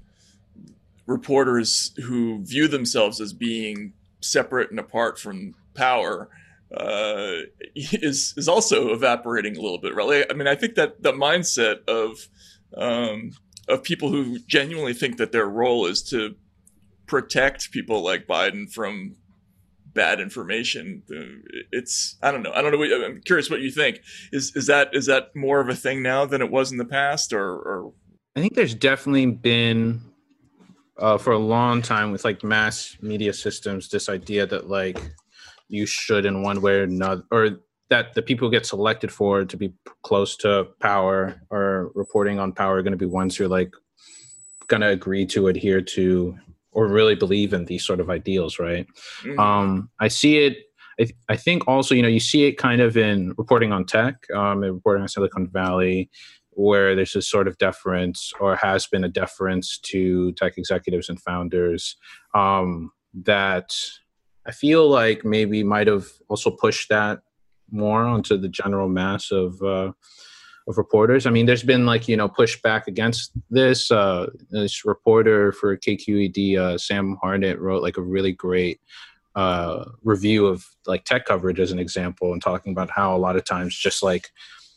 reporters who view themselves as being separate and apart from power uh, is is also evaporating a little bit. Right? I mean, I think that the mindset of um, of people who genuinely think that their role is to protect people like Biden from bad information. It's I don't know. I don't know. What, I'm curious what you think. Is is that is that more of a thing now than it was in the past, or? or... I think there's definitely been uh, for a long time with like mass media systems this idea that like you should in one way or another, or that the people who get selected for to be close to power or reporting on power are going to be ones who are like going to agree to adhere to or really believe in these sort of ideals, right? Mm-hmm. Um, I see it, I, th- I think also, you know, you see it kind of in reporting on tech, um, and reporting on Silicon Valley, where there's a sort of deference or has been a deference to tech executives and founders um, that I feel like maybe might have also pushed that more onto the general mass of uh, of reporters. I mean, there's been like, you know, pushback against this. Uh, this reporter for K Q E D, uh, Sam Harnett, wrote like a really great uh, review of like tech coverage as an example, and talking about how a lot of times just like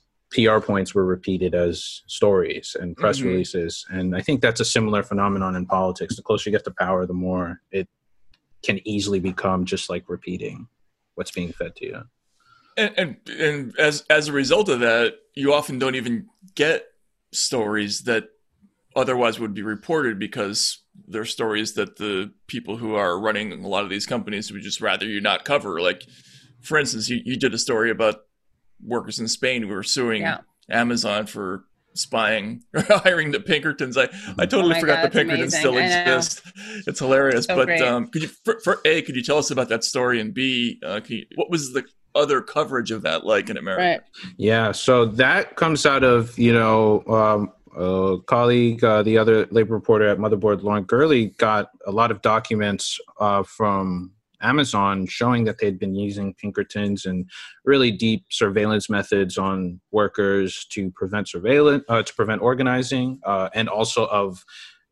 P R points were repeated as stories and press mm-hmm. releases. And I think that's a similar phenomenon in politics. The closer you get to power, the more it can easily become just like repeating what's being fed to you. And, and and as as a result of that, you often don't even get stories that otherwise would be reported, because they're stories that the people who are running a lot of these companies would just rather you not cover. Like, for instance, you, you did a story about workers in Spain who were suing yeah. Amazon for spying, hiring the Pinkertons. I, I totally oh forgot God, the Pinkertons amazing. Still exist. It's hilarious. So but um, could you, for, for A, could you tell us about that story? And B, uh, can you, what was the other coverage of that like in America? Right. Yeah, so that comes out of, you know, um, a colleague, uh, the other labor reporter at Motherboard, Lauren Gurley, got a lot of documents uh, from Amazon showing that they'd been using Pinkertons and really deep surveillance methods on workers to prevent surveillance, uh, to prevent organizing, uh, and also of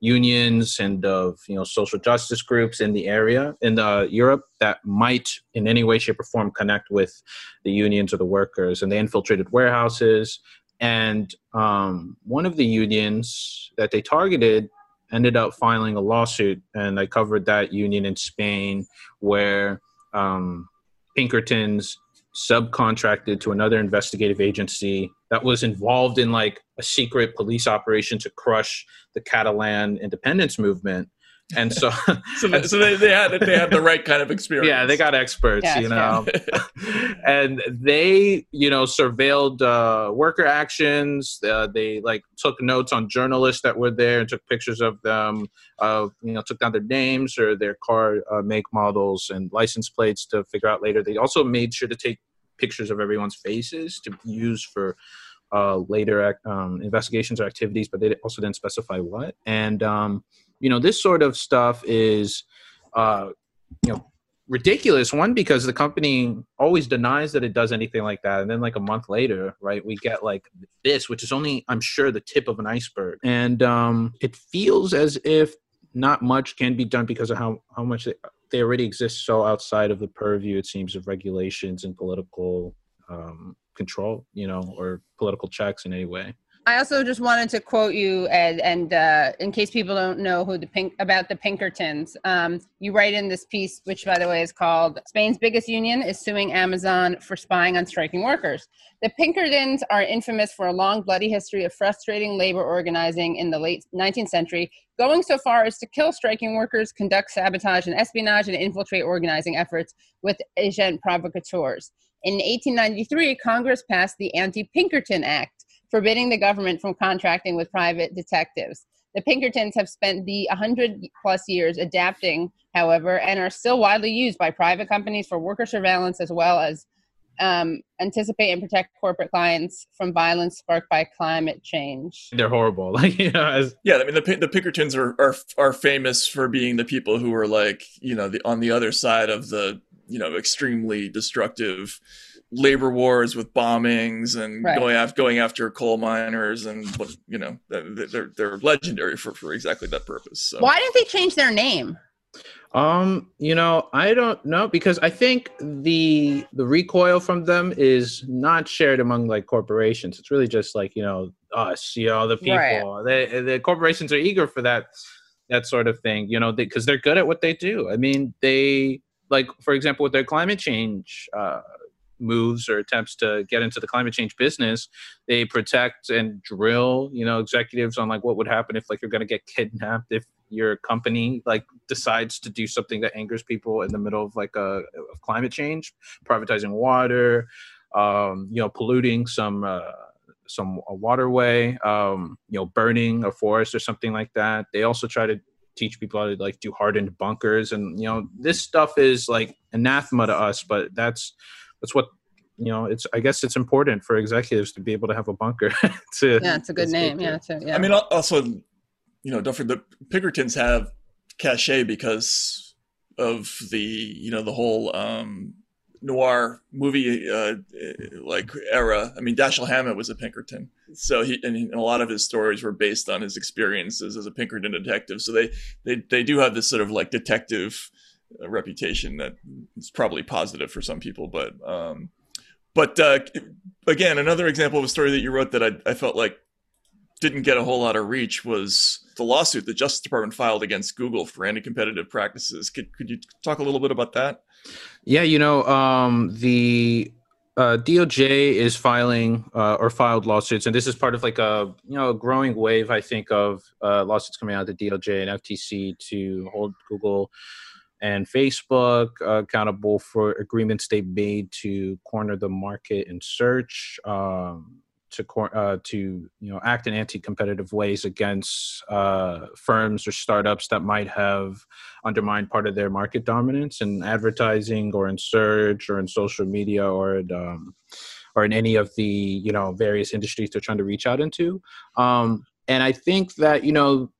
unions and of, you know, social justice groups in the area in uh, Europe that might in any way, shape, or form connect with the unions or the workers. And they infiltrated warehouses. And um, one of the unions that they targeted ended up filing a lawsuit, and I covered that union in Spain, where um, Pinkertons subcontracted to another investigative agency that was involved in like a secret police operation to crush the Catalan independence movement. And so, so, they, so they, they had they had the right kind of experience. Yeah, they got experts, yeah, you know, and they, you know, surveilled uh, worker actions. Uh, they like took notes on journalists that were there and took pictures of them. Uh, you know, took down their names or their car uh, make models and license plates to figure out later. They also made sure to take pictures of everyone's faces to use for uh, later um, investigations or activities, but they also didn't specify what. And um, you know, this sort of stuff is, uh, you know, ridiculous. One, because the company always denies that it does anything like that. And then like a month later, right, we get like this, which is only, I'm sure, the tip of an iceberg. And um, it feels as if not much can be done because of how, how much they, they already exist so outside of the purview, it seems, of regulations and political um, control, you know, or political checks in any way. I also just wanted to quote you, Ed, and uh, in case people don't know who the pink about the Pinkertons, um, you write in this piece, which by the way is called "Spain's Biggest Union is Suing Amazon for Spying on Striking Workers." The Pinkertons are infamous for a long, bloody history of frustrating labor organizing in the late nineteenth century, going so far as to kill striking workers, conduct sabotage and espionage, and infiltrate organizing efforts with agent provocateurs. In eighteen ninety-three, Congress passed the Anti-Pinkerton Act, forbidding the government from contracting with private detectives. The Pinkertons have spent the one hundred plus years adapting, however, and are still widely used by private companies for worker surveillance, as well as um, anticipate and protect corporate clients from violence sparked by climate change. They're horrible. Like, you know, as- yeah, I mean, the the Pinkertons are, are are famous for being the people who are like, you know, the, on the other side of the, you know, extremely destructive labor wars with bombings and right. going after going after coal miners, and you know, they're they're legendary for, for exactly that purpose. So. Why didn't they change their name? Um, you know, I don't know, because I think the the recoil from them is not shared among like corporations. It's really just like, you know, us, you know, the people. Right. They, the corporations are eager for that that sort of thing, you know, because they, they're good at what they do. I mean, they like, for example, with their climate change uh, moves or attempts to get into the climate change business, they protect and drill, you know, executives on like what would happen if like you're going to get kidnapped if your company like decides to do something that angers people in the middle of like a of climate change, privatizing water, um, you know, polluting some uh, some a waterway, um, you know, burning a forest or something like that. They also try to teach people how to like do hardened bunkers, and you know, this stuff is like anathema to us, but that's That's what, you know, it's, I guess it's important for executives to be able to have a bunker. to, yeah, it's a good name. Yeah, too, yeah. I mean, also, you know, don't forget, the Pinkertons have cachet because of the, you know, the whole um, noir movie uh, like era. I mean, Dashiell Hammett was a Pinkerton, so he and a lot of his stories were based on his experiences as a Pinkerton detective. So they they they do have this sort of like detective uh, reputation that is probably positive for some people, but um, but uh, again, another example of a story that you wrote that I, I felt like didn't get a whole lot of reach was the lawsuit the Justice Department filed against Google for anti-competitive practices. Could could you talk a little bit about that? Yeah, you know, um, the uh, D O J is filing uh, or filed lawsuits, and this is part of like a you know a growing wave, I think, of uh, lawsuits coming out of the D O J and F T C to hold Google and Facebook uh, accountable for agreements they made to corner the market in search. Um, to uh, to you know act in anti-competitive ways against uh, firms or startups that might have undermined part of their market dominance in advertising or in search or in social media or in, um, or in any of the you know various industries they're trying to reach out into. Um, and I think that you know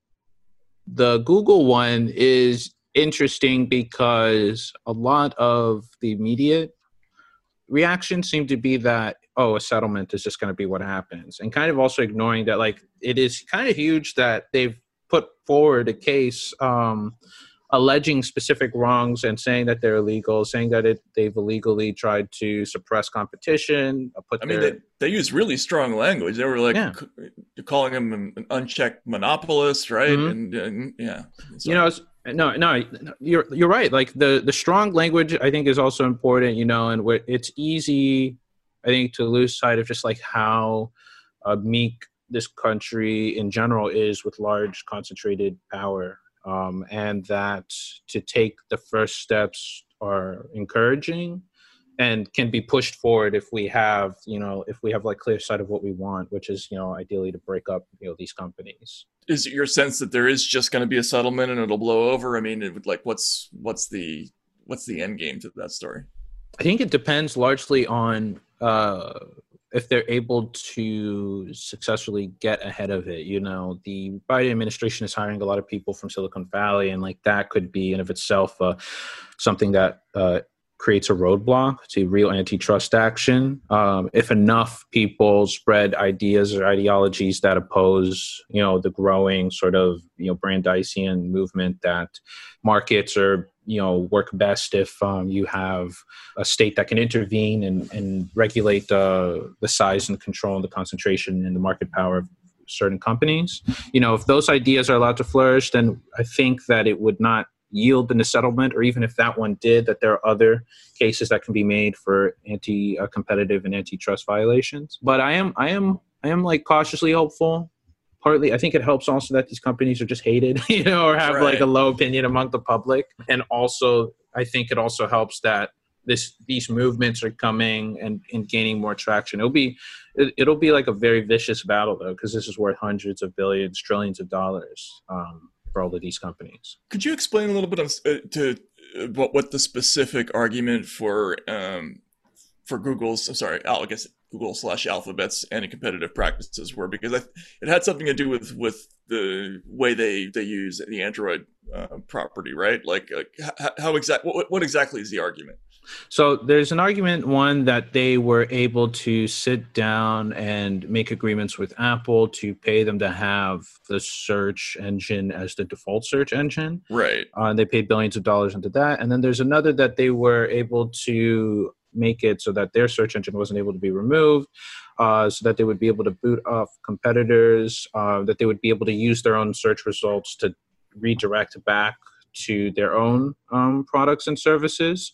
the Google one is interesting because a lot of the immediate reactions seem to be that, oh, a settlement is just going to be what happens, and kind of also ignoring that, like, it is kind of huge that they've put forward a case um, alleging specific wrongs and saying that they're illegal, saying that it they've illegally tried to suppress competition. Put I mean, their, they, they use really strong language. They were like yeah. c- calling him an unchecked monopolist, right? Mm-hmm. And, and yeah, so. you know, it's, no, no, you're you're right. Like the the strong language, I think, is also important. You know, and where it's easy, I think, to lose sight of just like how uh, meek this country in general is with large concentrated power, um, and that to take the first steps are encouraging and can be pushed forward if we have, you know, if we have like clear sight of what we want, which is, you know, ideally to break up, you know, these companies. Is it your sense that there is just going to be a settlement and it'll blow over? I mean, it would, like, what's what's the what's the end game to that story? I think it depends largely on uh, if they're able to successfully get ahead of it. You know, the Biden administration is hiring a lot of people from Silicon Valley, and like that could be in of itself uh, something that uh, creates a roadblock to real antitrust action. Um, if enough people spread ideas or ideologies that oppose, you know, the growing sort of, you know, Brandeisian movement that markets are, you know, work best if um, you have a state that can intervene and, and regulate uh, the size and control and the concentration and the market power of certain companies. You know, if those ideas are allowed to flourish, then I think that it would not yield in a settlement, or even if that one did, that there are other cases that can be made for anti-competitive and antitrust violations. But I am, I am, I am like cautiously hopeful. Partly, I think it helps also that these companies are just hated, you know, or have right. like a low opinion among the public. And also, I think it also helps that this these movements are coming and, and gaining more traction. It'll be, it, it'll be like a very vicious battle though, because this is worth hundreds of billions, trillions of dollars. Um, for all of these companies. Could you explain a little bit of, uh, to uh, what what the specific argument for um, for Google's, I'm sorry, I guess Google slash Alphabet's anti-competitive practices were? Because I, it had something to do with, with the way they, they use the Android uh, property, right? Like, uh, how, how exactly, what, what exactly is the argument? So there's an argument, one, that they were able to sit down and make agreements with Apple to pay them to have the search engine as the default search engine. Right. Uh, and they paid billions of dollars into that. And then there's another that they were able to make it so that their search engine wasn't able to be removed, uh, so that they would be able to boot off competitors, uh, that they would be able to use their own search results to redirect back to their own um, products and services.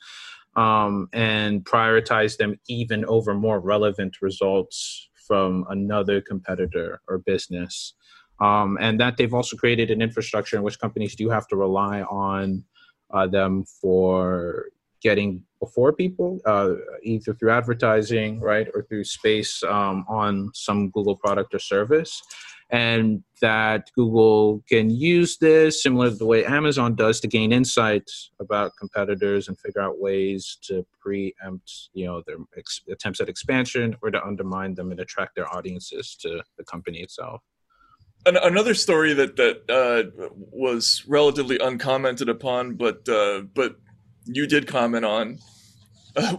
Um, and prioritize them even over more relevant results from another competitor or business. Um, and that they've also created an infrastructure in which companies do have to rely on uh, them for getting before people, uh, either through advertising, right, or through space um, on some Google product or service. And that Google can use this, similar to the way Amazon does, to gain insights about competitors and figure out ways to preempt, you know, their ex- attempts at expansion or to undermine them and attract their audiences to the company itself. An- another story that that uh, was relatively uncommented upon, but uh, but you did comment on, uh,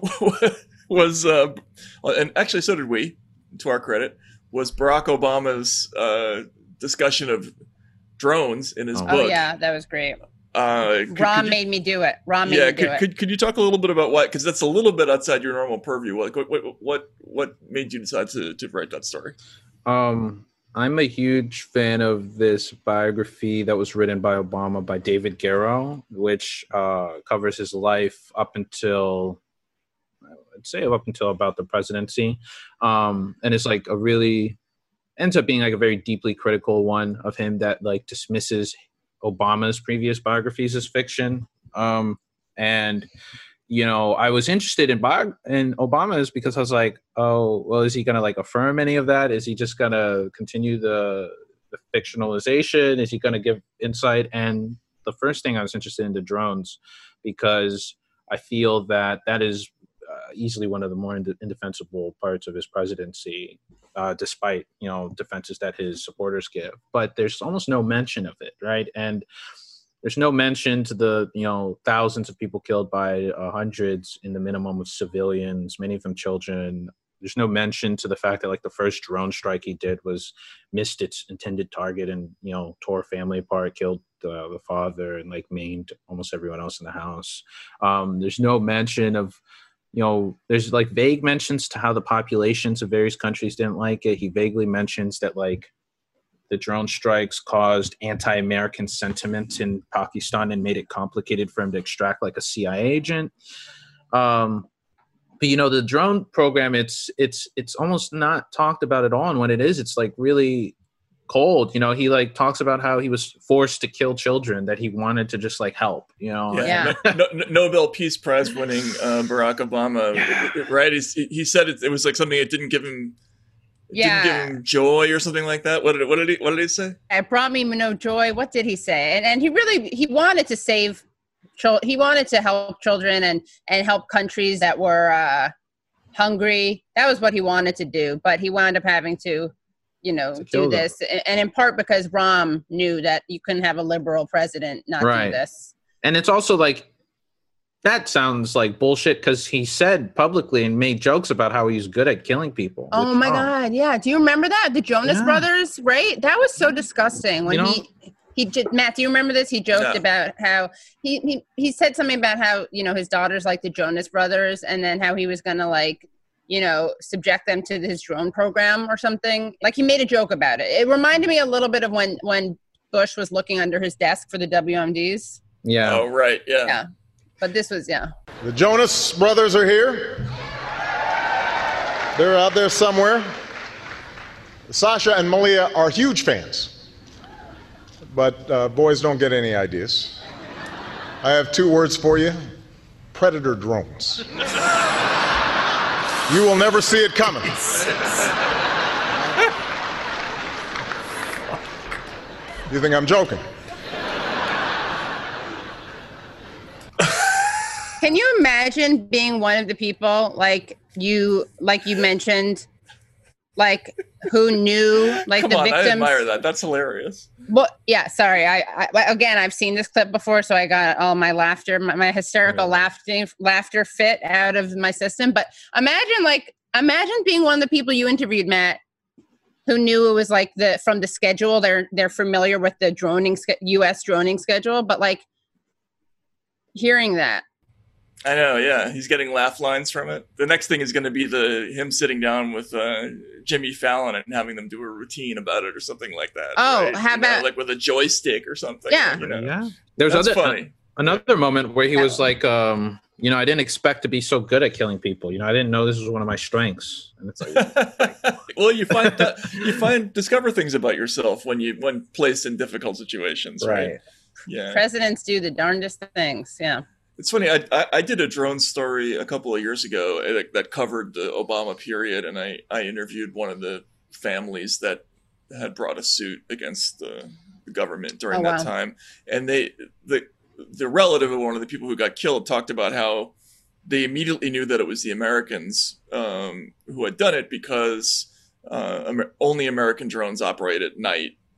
was uh, and actually so did we, to our credit, was Barack Obama's uh, discussion of drones in his oh. book. Oh yeah, that was great. Uh, could, Ron could you, made me do it. Ron made yeah, me do could, it. Could, could you talk a little bit about why? Because that's a little bit outside your normal purview. Like, what, what, what, what made you decide to, to write that story? Um, I'm a huge fan of this biography that was written by Obama by David Garrow, which uh, covers his life up until, I'd say up until about the presidency. Um, and it's like a really, ends up being like a very deeply critical one of him that like dismisses Obama's previous biographies as fiction. Um, and, you know, I was interested in bio- in Obama's because I was like, oh, well, is he going to like affirm any of that? Is he just going to continue the, the fictionalization? Is he going to give insight? And the first thing I was interested in the drones, because I feel that that is uh, easily one of the more ind- indefensible parts of his presidency, uh, despite, you know, defenses that his supporters give. But there's almost no mention of it, right? And there's no mention to the, you know, thousands of people killed by uh, hundreds in the minimum of civilians, many of them children. There's no mention to the fact that like the first drone strike he did was missed its intended target and, you know, tore a family apart, killed uh, the father and like maimed almost everyone else in the house. Um, there's no mention of, you know, there's like vague mentions to how the populations of various countries didn't like it. He vaguely mentions that like the drone strikes caused anti-American sentiment in Pakistan and made it complicated for him to extract like a C I A agent. Um, but you know, the drone program, it's it's it's almost not talked about at all. And when it is, it's like really cold. You know, he like talks about how he was forced to kill children that he wanted to just like help. You know, yeah. yeah. No, no, Nobel Peace Prize winning uh, Barack Obama, yeah. right? He's, he said it, it was like something that didn't give him. Yeah. Didn't give him joy or something like that. What did what did he what did he say? It brought me no joy. What did he say? And and he really he wanted to save children. He wanted to help children and and help countries that were uh, hungry. That was what he wanted to do. But he wound up having to, you know, do this. And, and in part because Rahm knew that you couldn't have a liberal president not right. do this. And it's also like, that sounds like bullshit because he said publicly and made jokes about how he's good at killing people. Oh my God. Yeah. Do you remember that? The Jonas yeah. Brothers, right? That was so disgusting when you know? he, he did. Matt, do you remember this? He joked yeah. about how he, he, he said something about how, you know, his daughters like the Jonas Brothers and then how he was going to like, you know, subject them to his drone program or something. Like he made a joke about it. It reminded me a little bit of when, when Bush was looking under his desk for the W M Ds. Yeah. Oh, right. Yeah. Yeah. But this was, yeah. The Jonas Brothers are here. They're out there somewhere. Sasha and Malia are huge fans. But uh, boys don't get any ideas. I have two words for you. Predator drones. You will never see it coming. You think I'm joking? Can you imagine being one of the people like you, like you mentioned, like who knew, like Come the on, victims? I admire that. That's hilarious. Well, yeah. Sorry, I, I again, I've seen this clip before, so I got all my laughter, my, my hysterical yeah. laughter, laughter fit out of my system. But imagine, like, imagine being one of the people you interviewed, Matt, who knew it was like the from the schedule. They're they're familiar with the droning U S droning schedule, but like hearing that. I know, yeah. He's getting laugh lines from it. The next thing is going to be the him sitting down with uh, Jimmy Fallon and having them do a routine about it or something like that. Oh, right? how you about know, like with a joystick or something? Yeah, you know? yeah. There's That's other funny. Uh, another moment where he was like, um, you know, I didn't expect to be so good at killing people. You know, I didn't know this was one of my strengths. And it's like, well, you find that you find discover things about yourself when you when placed in difficult situations, right? right? Yeah. Presidents do the darndest things. Yeah. It's funny. I, I I did a drone story a couple of years ago that, that covered the Obama period, and I, I interviewed one of the families that had brought a suit against the, the government during oh, that wow. time, and they the the relative of one of the people who got killed talked about how they immediately knew that it was the Americans um, who had done it because uh, Amer- only American drones operate at night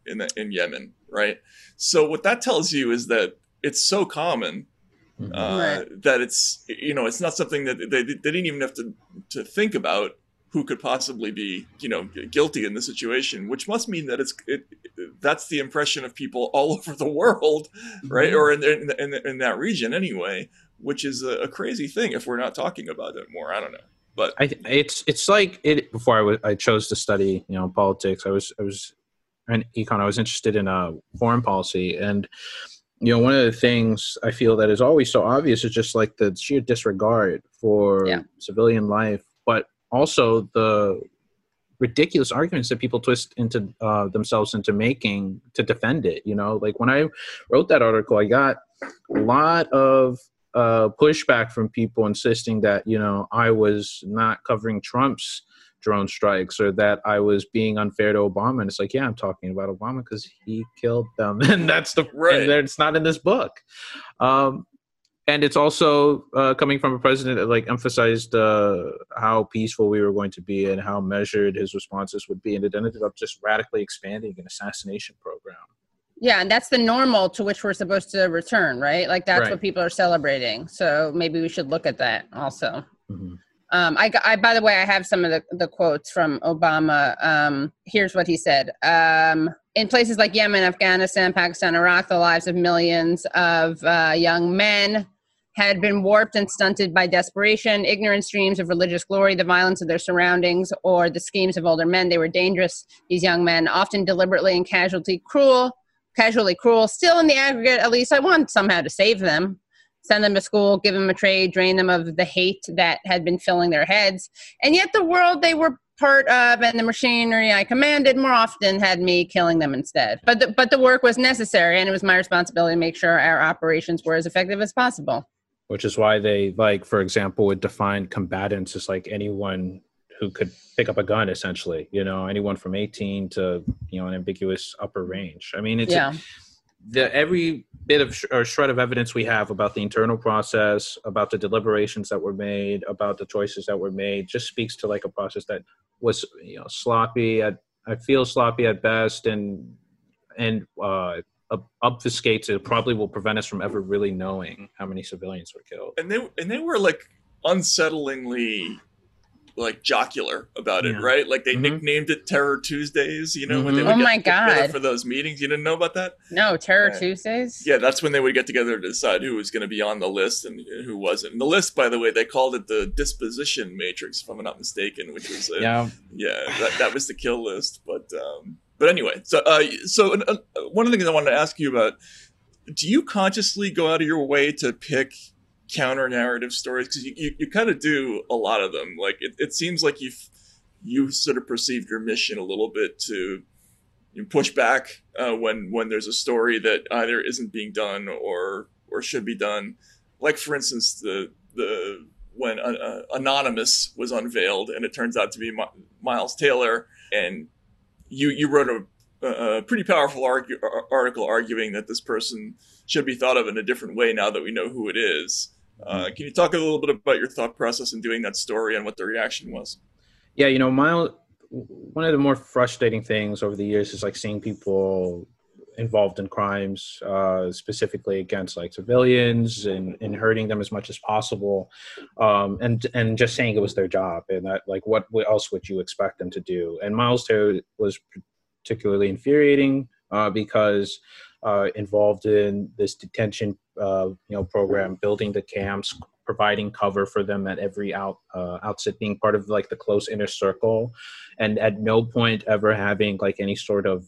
in the, in Yemen, right? So what that tells you is that it's so common uh, right. that it's, you know, it's not something that they, they didn't even have to, to think about who could possibly be, you know, guilty in the situation, which must mean that it's it, that's the impression of people all over the world, right? Mm-hmm. Or in, in, in, in that region anyway, which is a, a crazy thing if we're not talking about it more. I don't know. But I, it's it's like it before I, w- I chose to study, you know, politics. I was I was in econ. I was interested in uh, foreign policy, and you know, one of the things I feel that is always so obvious is just like the sheer disregard for yeah. civilian life, but also the ridiculous arguments that people twist into uh, themselves into making to defend it. You know, like when I wrote that article, I got a lot of uh, pushback from people insisting that, you know, I was not covering Trump's drone strikes or that I was being unfair to Obama. And it's like, yeah, I'm talking about Obama because he killed them. And that's the, right. and it's not in this book. Um, And it's also uh, coming from a president that like emphasized uh, how peaceful we were going to be and how measured his responses would be. And it ended up just radically expanding an assassination program. Yeah, and that's the normal to which we're supposed to return, right? Like that's right. what people are celebrating. So maybe we should look at that also. Mm-hmm. Um, I, I, by the way, I have some of the, the quotes from Obama. Um, here's what he said. Um, in places like Yemen, Afghanistan, Pakistan, Iraq, the lives of millions of uh, young men had been warped and stunted by desperation, ignorant dreams of religious glory, the violence of their surroundings, or the schemes of older men. They were dangerous, these young men, often deliberately and casually cruel, casually cruel. Still, in the aggregate, at least I want somehow to save them, send them to school, give them a trade, drain them of the hate that had been filling their heads. And yet the world they were part of and the machinery I commanded more often had me killing them instead. But the, but the work was necessary, and it was my responsibility to make sure our operations were as effective as possible. Which is why they, like, for example, would define combatants as like anyone who could pick up a gun, essentially, you know, anyone from eighteen to, you know, an ambiguous upper range. I mean, it's yeah. the every bit of sh- or shred of evidence we have about the internal process, about the deliberations that were made, about the choices that were made, just speaks to like a process that was, you know, sloppy at, I feel sloppy at best, and and uh, obfuscates it, probably will prevent us from ever really knowing how many civilians were killed. And they and they were like unsettlingly like jocular about it, yeah. right? Like they mm-hmm. nicknamed it Terror Tuesdays, you know, mm-hmm. when they would oh get my together God. for those meetings. You didn't know about that? No, Terror yeah. Tuesdays? Yeah, that's when they would get together to decide who was going to be on the list and who wasn't. And the list, by the way, they called it the disposition matrix, if I'm not mistaken, which was a, yeah, yeah that, that was the kill list. But um, but anyway, so uh, so uh, one of the things I wanted to ask you about, do you consciously go out of your way to pick counter narrative stories? Because you, you, you kind of do a lot of them. Like it, it seems like you've you sort of perceived your mission a little bit to you know, push back uh, when when there's a story that either isn't being done or or should be done. Like for instance, the the when uh, Anonymous was unveiled and it turns out to be My- Miles Taylor, and you you wrote a, a pretty powerful argue, article arguing that this person should be thought of in a different way now that we know who it is. Uh, can you talk a little bit about your thought process in doing that story and what the reaction was? Yeah, you know, Miles, one of the more frustrating things over the years is like seeing people involved in crimes, uh, specifically against like civilians and, and hurting them as much as possible. Um, and, and just saying it was their job, and that like, what else would you expect them to do? And Miles Taylor was particularly infuriating uh, because uh, involved in this detention, uh, you know, program, building the camps, providing cover for them at every out uh, outset, being part of like the close inner circle, and at no point ever having like any sort of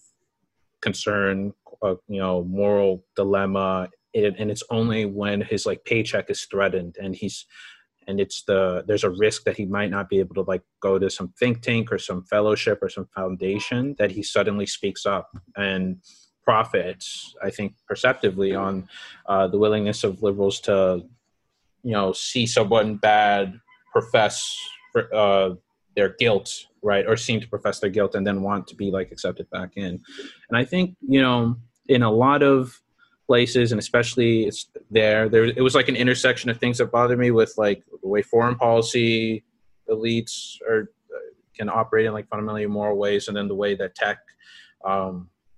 concern, uh, you know, moral dilemma. It, and it's only when his like paycheck is threatened and he's, and it's the, there's a risk that he might not be able to like go to some think tank or some fellowship or some foundation that he suddenly speaks up and profits, I think, perceptively on uh, the willingness of liberals to, you know, see someone bad profess for, uh, their guilt, right, or seem to profess their guilt and then want to be like accepted back in. And I think, you know, in a lot of places, and especially it's there, there it was like an intersection of things that bothered me with like the way foreign policy elites are can operate in like fundamentally immoral ways, and then the way that tech um,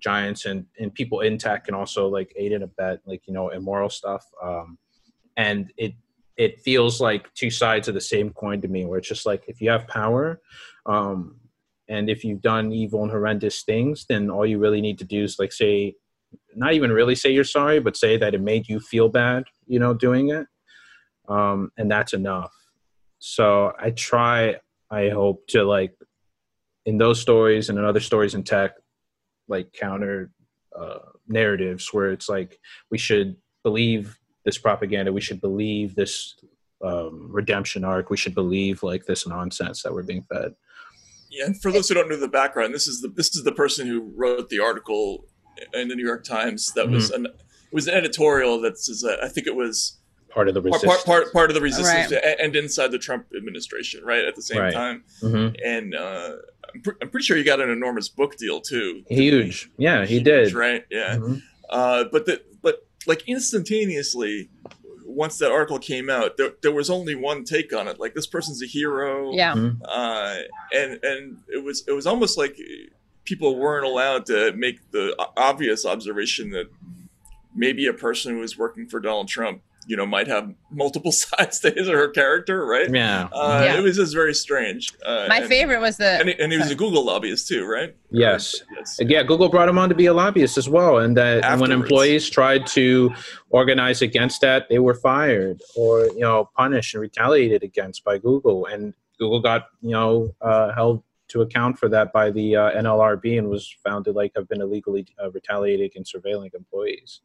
giants and, and people in tech can also like aid and abet like, you know, immoral stuff. Um, and it, it feels like two sides of the same coin to me, where it's just like, if you have power, um, and if you've done evil and horrendous things, then all you really need to do is like say, not even really say you're sorry, but say that it made you feel bad, you know, doing it. Um, and that's enough. So I try, I hope to like, in those stories and in other stories in tech, like counter uh, narratives where it's like, we should believe this propaganda, we should believe this um, redemption arc, we should believe like this nonsense that we're being fed. Yeah, and for those who don't know the background, this is the this is the person who wrote the article in the New York Times that mm-hmm. was an it was an editorial that says uh, I think it was part of the resistance, part part, part of the resistance, right. and inside the Trump administration, right at the same right. time. Mm-hmm. And uh, I'm, pre- I'm pretty sure he got an enormous book deal too. Huge, he? yeah, he Huge, did. Right, yeah. Mm-hmm. Uh, but the but like instantaneously, once that article came out, there, there was only one take on it. Like, this person's a hero. Yeah. Mm-hmm. Uh, and and it was it was almost like people weren't allowed to make the obvious observation that maybe a person who was working for Donald Trump, you know, might have multiple sides to his or her character, right? Yeah. Uh, yeah. It was just very strange. Uh, My and, favorite was the... And he, and he was a Google lobbyist too, right? Yes. yes. Yeah, Google brought him on to be a lobbyist as well. And that Afterwards. when employees tried to organize against that, they were fired or, you know, punished and retaliated against by Google. And Google got, you know, uh, held to account for that by the uh, N L R B and was found to like have been illegally uh, retaliating and surveilling employees.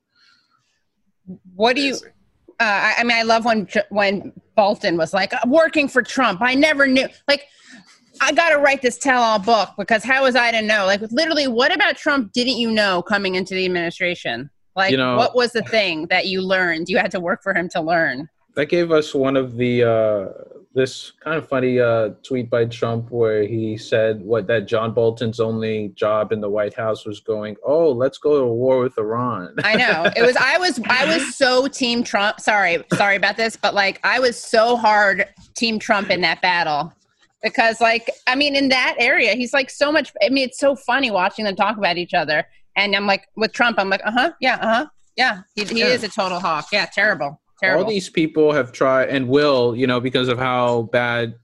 What do you... Uh, I, I mean, I love when when Bolton was like, I'm working for Trump. I never knew. Like, I got to write this tell-all book because how was I to know? Like, literally, what about Trump didn't you know coming into the administration? Like, you know, what was the thing that you learned? You had to work for him to learn. That gave us one of the, uh, this kind of funny uh, tweet by Trump where he said what that John Bolton's only job in the White House was going, oh, let's go to war with Iran. I know. It was, I was, I was so team Trump. Sorry, sorry about this. But like, I was so hard team Trump in that battle because like, I mean, in that area, he's like so much, I mean, it's so funny watching them talk about each other. And I'm like, with Trump, I'm like, uh-huh, yeah, uh-huh, yeah. He, he yeah. is a total hawk. Yeah, terrible. Terrible. All these people have tried and will, you know, because of how bad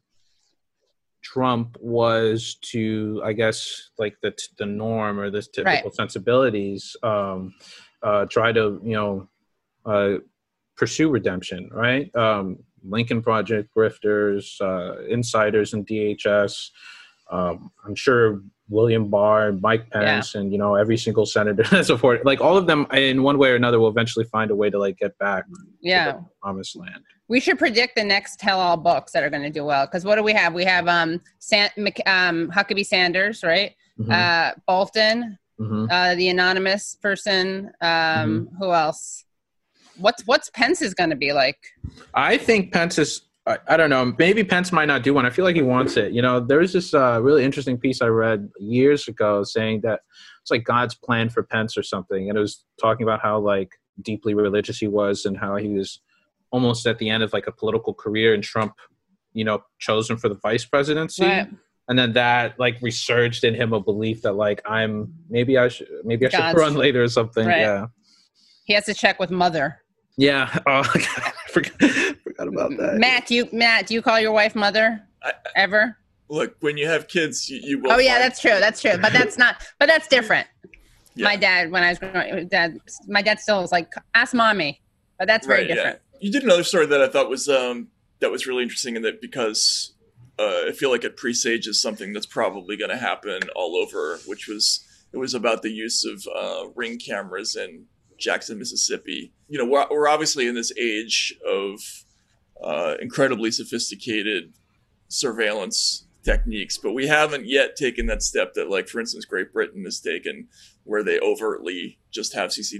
Trump was to, I guess, like the the norm or the typical right. sensibilities, um, uh, try to, you know, uh, pursue redemption, right? Um, Lincoln Project, grifters, uh, insiders in D H S. Um, I'm sure William Barr and Mike Pence yeah. and, you know, every single senator and so forth, like all of them in one way or another will eventually find a way to like get back yeah. to the promised land. We should predict the next tell-all books that are going to do well. Because what do we have? We have um, San- um, Huckabee Sanders, right? Mm-hmm. Uh, Bolton, mm-hmm. uh, the anonymous person. Um, mm-hmm. Who else? What's what's Pence's going to be like? I think Pence is, I, I don't know, maybe Pence might not do one. I feel like he wants it. You know, there was this uh, really interesting piece I read years ago saying that it's like God's plan for Pence or something. And it was talking about how like deeply religious he was and how he was almost at the end of like a political career and Trump, you know, chose him for the vice presidency. Right. And then that like resurged in him a belief that like, I'm maybe I should, maybe I should God's, run later or something. Right. Yeah. He has to check with mother. Yeah. Oh, I forgot, forgot about that. Matt, do you, Matt, do you call your wife mother I, ever? Look, when you have kids, you, you will. Oh yeah, that's true. That's true. But that's not, but that's different. Yeah. My dad, when I was growing up, dad, my dad still was like, ask mommy, but that's very right, different. Yeah. You did another story that I thought was, um, that was really interesting in that because uh, I feel like it presages something that's probably going to happen all over, which was, it was about the use of uh, ring cameras in Jackson, Mississippi. You know, we're, we're obviously in this age of uh, incredibly sophisticated surveillance techniques, but we haven't yet taken that step that, like, for instance, Great Britain has taken, where they overtly just have C C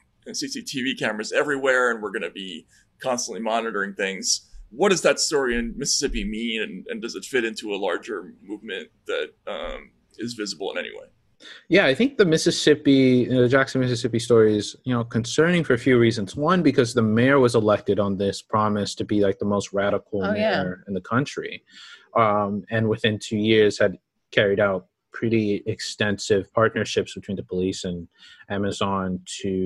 T V cameras everywhere, and we're going to be constantly monitoring things. What does that story in Mississippi mean, and, and does it fit into a larger movement that um, is visible in any way? Yeah, I think the Mississippi, the Jackson, Mississippi story is, you know, concerning for a few reasons. One, because the mayor was elected on this promise to be like the most radical oh, mayor yeah. in the country. Um, and within two years had carried out pretty extensive partnerships between the police and Amazon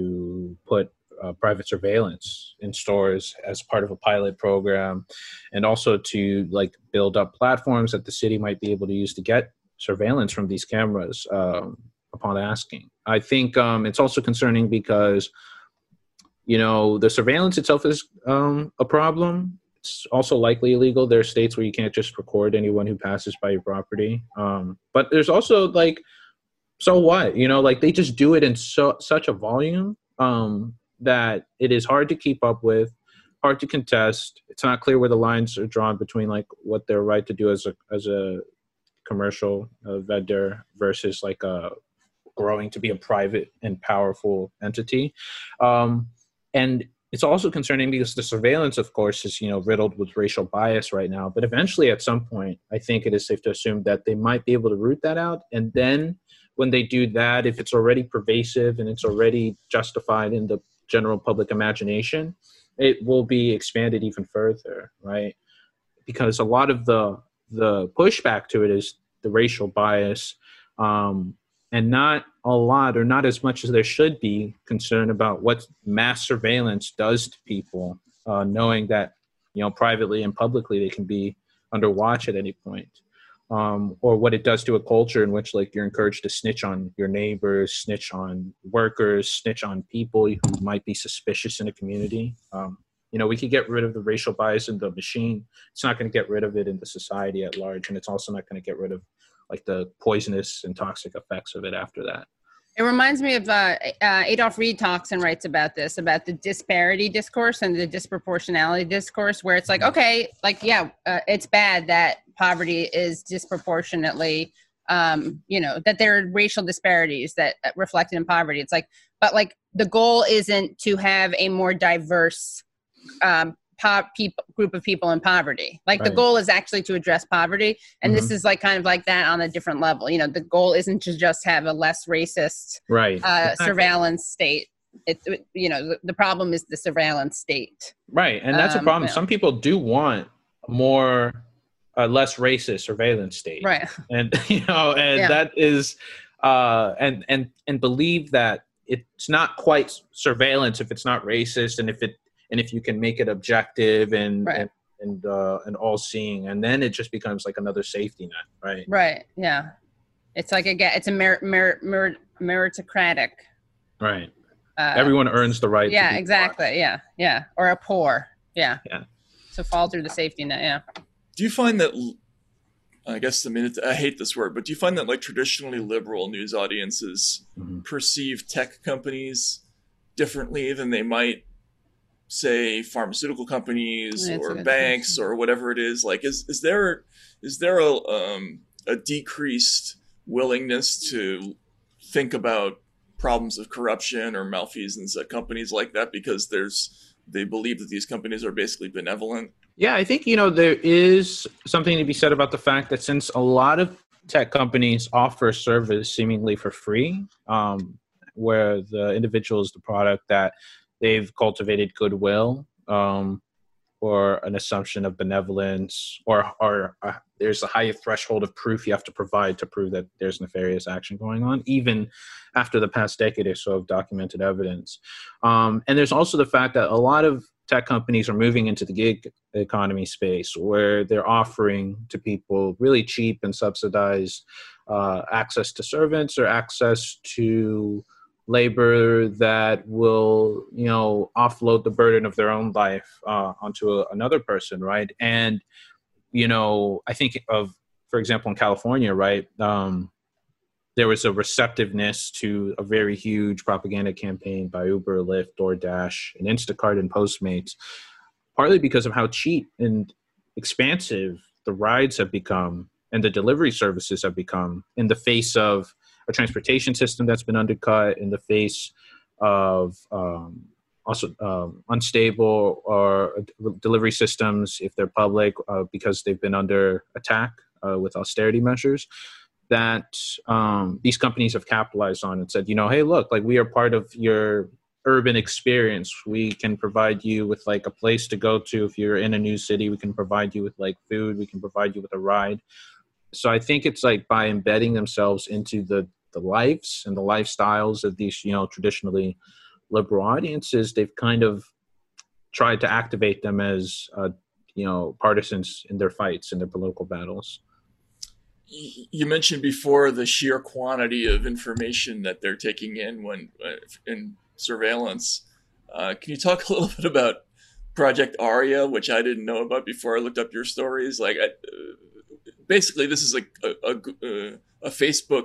to put uh, private surveillance in stores as part of a pilot program, and also to like build up platforms that the city might be able to use to get surveillance from these cameras um, upon asking. I think um, it's also concerning because, you know, the surveillance itself is um, a problem. It's also likely illegal. There are states where you can't just record anyone who passes by your property. Um, but there's also like, so what? You know, like they just do it in so such a volume um, that it is hard to keep up with, hard to contest. It's not clear where the lines are drawn between like what they're right to do as a as a commercial uh, vendor versus like a growing to be a private and powerful entity. Um, and it's also concerning because the surveillance, of course, is, you know, riddled with racial bias right now. But eventually, at some point, I think it is safe to assume that they might be able to root that out. And then when they do that, if it's already pervasive and it's already justified in the general public imagination, it will be expanded even further, right? Because a lot of the the pushback to it is the racial bias, um, and not a lot or not as much as there should be concern about what mass surveillance does to people, uh, knowing that, you know, privately and publicly they can be under watch at any point, um, or what it does to a culture in which like you're encouraged to snitch on your neighbors, snitch on workers, snitch on people who might be suspicious in a community. Um, you know, we could get rid of the racial bias in the machine. It's not going to get rid of it in the society at large, and it's also not going to get rid of like the poisonous and toxic effects of it after that. It reminds me of uh, uh, Adolph Reed talks and writes about this, about the disparity discourse and the disproportionality discourse, where it's like, okay, like, yeah, uh, it's bad that poverty is disproportionately, um, you know, that there are racial disparities that uh, reflected in poverty. It's like, but like the goal isn't to have a more diverse um, po- people, group of people in poverty. Like right. The goal is actually to address poverty. And mm-hmm. this is like kind of like that on a different level. You know, the goal isn't to just have a less racist right. uh, exactly. surveillance state. It's, you know, the, the problem is the surveillance state. Right. And that's um, a problem. You know. Some people do want more, uh, less racist surveillance state. Right. And, you know, and yeah. that is, uh, and, and, and believe that it's not quite surveillance if it's not racist, and if it, and if you can make it objective and right. and and, uh, and all-seeing, and then it just becomes like another safety net, right? Right. Yeah. It's like a it's a merit, merit, merit, meritocratic. Right. Uh, Everyone earns the right. Yeah. to be exactly. Poor. Yeah. Yeah. Or a poor. Yeah. Yeah. So fall through the safety net. Yeah. Do you find that? I guess I mean I hate this word, but do you find that like traditionally liberal news audiences mm-hmm. perceive tech companies differently than they might, say, pharmaceutical companies That's or banks question. or whatever it is? Like, is is there is there a um, a decreased willingness to think about problems of corruption or malfeasance at companies like that because there's they believe that these companies are basically benevolent? Yeah, I think, you know, there is something to be said about the fact that since a lot of tech companies offer service seemingly for free, um, where the individual is the product, that they've cultivated goodwill, um, or an assumption of benevolence, or, or uh, there's a high threshold of proof you have to provide to prove that there's nefarious action going on, even after the past decade or so of documented evidence. Um, and there's also the fact that a lot of tech companies are moving into the gig economy space, where they're offering to people really cheap and subsidized uh, access to servants or access to labor that will, you know, offload the burden of their own life uh, onto a, another person, right? And, you know, I think of, for example, in California, right, um, there was a receptiveness to a very huge propaganda campaign by Uber, Lyft, DoorDash, and Instacart and Postmates, partly because of how cheap and expansive the rides have become and the delivery services have become in the face of a transportation system that's been undercut, in the face of um, also um, unstable or uh, delivery systems if they're public uh, because they've been under attack uh, with austerity measures, that um, these companies have capitalized on and said, you know, hey, look, like we are part of your urban experience. We can provide you with like a place to go to if you're in a new city. We can provide you with like food. We can provide you with a ride. so I think it's like by embedding themselves into the, the lives and the lifestyles of these, you know, traditionally liberal audiences, they've kind of tried to activate them as, uh, you know, partisans in their fights, in their political battles. You mentioned before the sheer quantity of information that they're taking in when uh, in surveillance. Uh, can you talk a little bit about Project Aria, which I didn't know about before I looked up your stories? Like, I, uh, basically, this is like a, a, a Facebook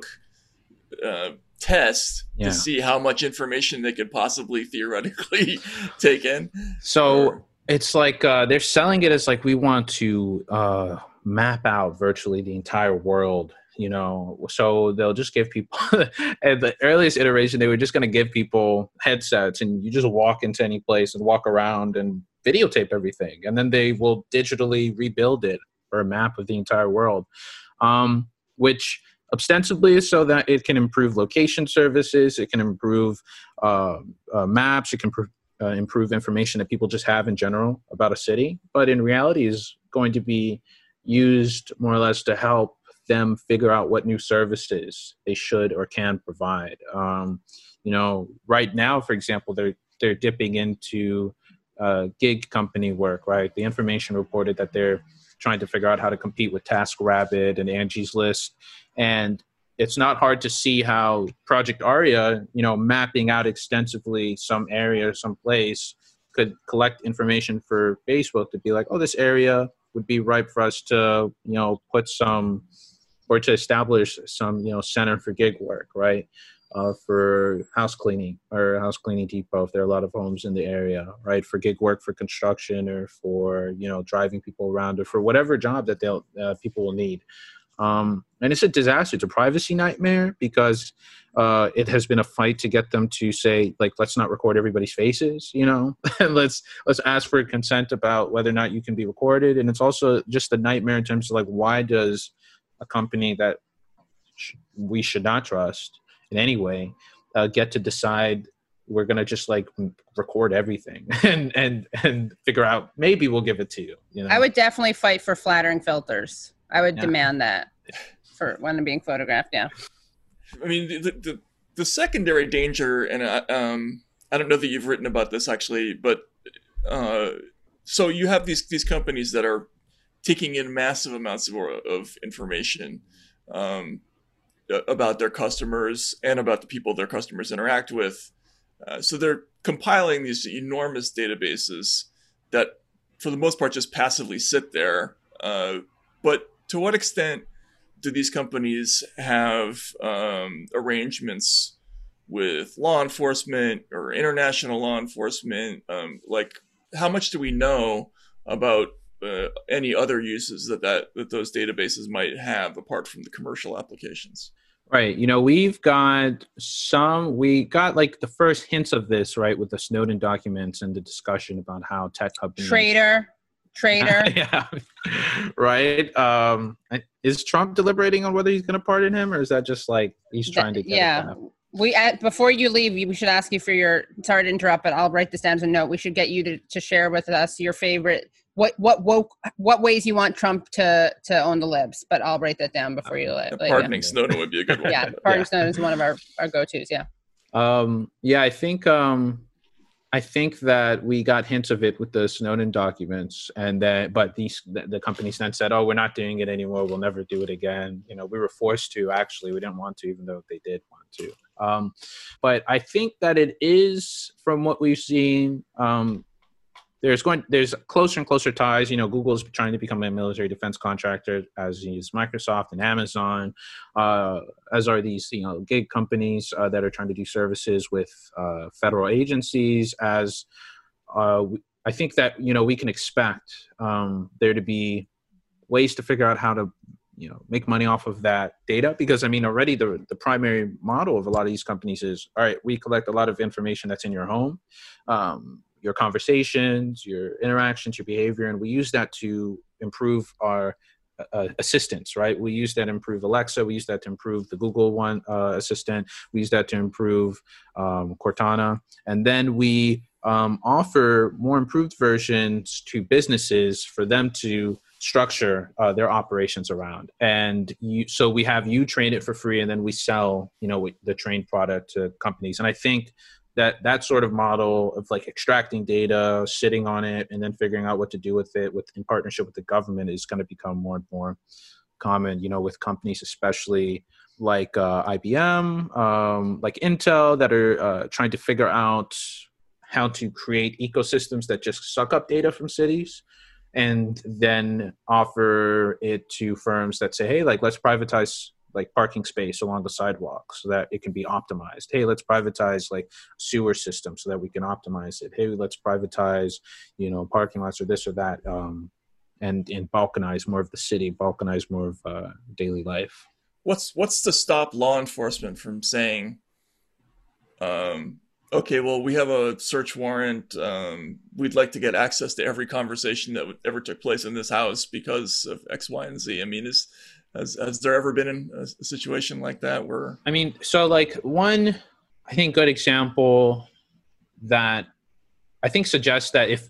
uh, test yeah. to see how much information they could possibly theoretically take in. So or, it's like uh, they're selling it as like we want to uh, map out virtually the entire world, you know. So they'll just give people at the earliest iteration, they were just going to give people headsets and you just walk into any place and walk around and videotape everything. And then they will digitally rebuild it for a map of the entire world, um, which ostensibly is so that it can improve location services, it can improve uh, uh, maps, it can pr- uh, improve information that people just have in general about a city. But in reality is going to be used more or less to help them figure out what new services they should or can provide. Um, you know, right now, for example, they're they're dipping into uh, gig company work, right? The information reported that they're trying to figure out how to compete with TaskRabbit and Angie's List. And it's not hard to see how Project Aria, you know, mapping out extensively some area, some place, could collect information for Facebook to be like, oh, this area would be ripe for us to, you know, put some, or to establish some, you know, center for gig work, right? Uh, for house cleaning or house cleaning depot, if there are a lot of homes in the area, right? For gig work, for construction, or for, you know, driving people around, or for whatever job that they'll uh, people will need. Um, and it's a disaster. It's a privacy nightmare because uh, it has been a fight to get them to say, like, let's not record everybody's faces, you know, and let's let's ask for consent about whether or not you can be recorded. And it's also just a nightmare in terms of like, why does a company that sh- we should not trust in any way uh, get to decide we're going to just like record everything and, and, and figure out, maybe we'll give it to you. You know? I would definitely fight for flattering filters. I would Yeah. demand that for when I'm being photographed. Yeah. I mean, the, the, the secondary danger, and I, um, I don't know that you've written about this actually, but uh, so you have these, these companies that are taking in massive amounts of, of information um, about their customers and about the people their customers interact with. Uh, so they're compiling these enormous databases that, for the most part, just passively sit there. Uh, but to what extent do these companies have um, arrangements with law enforcement or international law enforcement? Um, like, how much do we know about uh, any other uses that, that that those databases might have apart from the commercial applications? Right. You know, we've got some, we got like the first hints of this, right, with the Snowden documents and the discussion about how tech companies. Traitor. Traitor. Yeah. Right. Um, is Trump deliberating on whether he's going to pardon him, or is that just like he's trying to get yeah. it We at, before you leave, we should ask you for your. Sorry to interrupt, but I'll write this down as a note. We should get you to, to share with us your favorite what what woke what ways you want Trump to to own the libs. But I'll write that down before you leave. Uh, pardoning yeah. Snowden would be a good one. Yeah, pardoning yeah. Snowden is one of our, our go tos. Yeah. Um. Yeah, I think. Um. I think that we got hints of it with the Snowden documents, and that, but these the, the companies then said, "Oh, we're not doing it anymore. We'll never do it again." You know, we were forced to. Actually, we didn't want to, even though they did want to. Um, but I think that it is, from what we've seen, um, there's going there's closer and closer ties. You know, Google is trying to become a military defense contractor, as is Microsoft and Amazon, uh, as are these you know gig companies uh, that are trying to do services with uh, federal agencies. As uh, I think that you know we can expect um, there to be ways to figure out how to you know make money off of that data, because I mean already the the primary model of a lot of these companies is, all right, we collect a lot of information that's in your home. Um, your conversations, your interactions, your behavior, and we use that to improve our uh, assistants, right? We use that to improve Alexa. We use that to improve the Google One uh, assistant. We use that to improve um, Cortana. And then we um, offer more improved versions to businesses for them to structure uh, their operations around. And you, so we have you train it for free, and then we sell, you know, the trained product to companies. And I think that that sort of model of like extracting data, sitting on it, and then figuring out what to do with it with in partnership with the government is going to become more and more common, you know, with companies, especially like uh, I B M, um, like Intel, that are uh, trying to figure out how to create ecosystems that just suck up data from cities and then offer it to firms that say, hey, like, let's privatize like parking space along the sidewalk so that it can be optimized. Hey, let's privatize like sewer system so that we can optimize it. Hey, let's privatize, you know, parking lots or this or that, um, and, and balkanize more of the city, balkanize more of uh, daily life. What's what's to stop law enforcement from saying, um, okay, well, we have a search warrant. Um, we'd like to get access to every conversation that ever took place in this house because of X, Y, and Z. I mean, is has, has there ever been in a situation like that where? I mean, so like one, I think, good example that I think suggests that if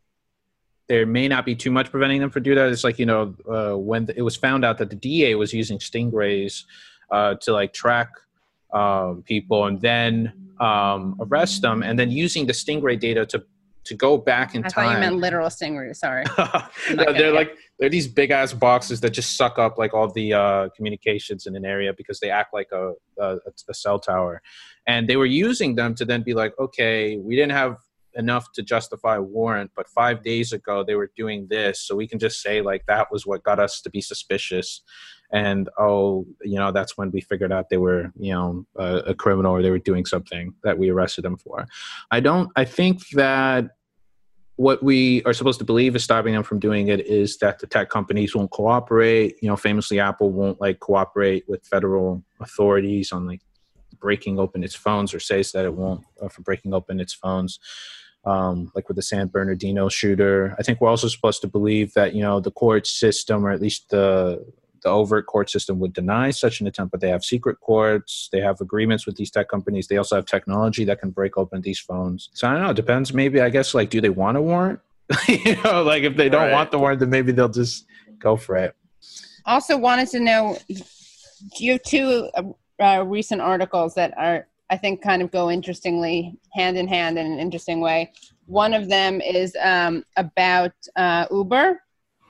there may not be too much preventing them from doing that, it's like, you know, uh, when it was found out that the D A was using stingrays uh, to like track um, people and then um, arrest them, and then using the stingray data to to go back in I time. thought you meant literal stingray. Sorry. No, they're like they're these big ass boxes that just suck up like all the uh, communications in an area because they act like a, a a cell tower, and they were using them to then be like, okay, we didn't have enough to justify a warrant, but five days ago they were doing this, so we can just say like that was what got us to be suspicious. And oh, you know, that's when we figured out they were, you know, a, a criminal or they were doing something that we arrested them for. I don't. I think that what we are supposed to believe is stopping them from doing it is that the tech companies won't cooperate. You know, famously, Apple won't like cooperate with federal authorities on like breaking open its phones, or says that it won't uh, for breaking open its phones. Um, like with the San Bernardino shooter. I think we're also supposed to believe that, you know, the court system, or at least the the overt court system, would deny such an attempt, but they have secret courts, they have agreements with these tech companies, they also have technology that can break open these phones. So I don't know, it depends. Maybe, I guess, like, do they want a warrant? You know, like if they don't right. want the warrant, then maybe they'll just go for it. Also wanted to know, you have two uh, recent articles that are, I think, kind of go interestingly hand in hand in an interesting way. One of them is um, about uh, Uber,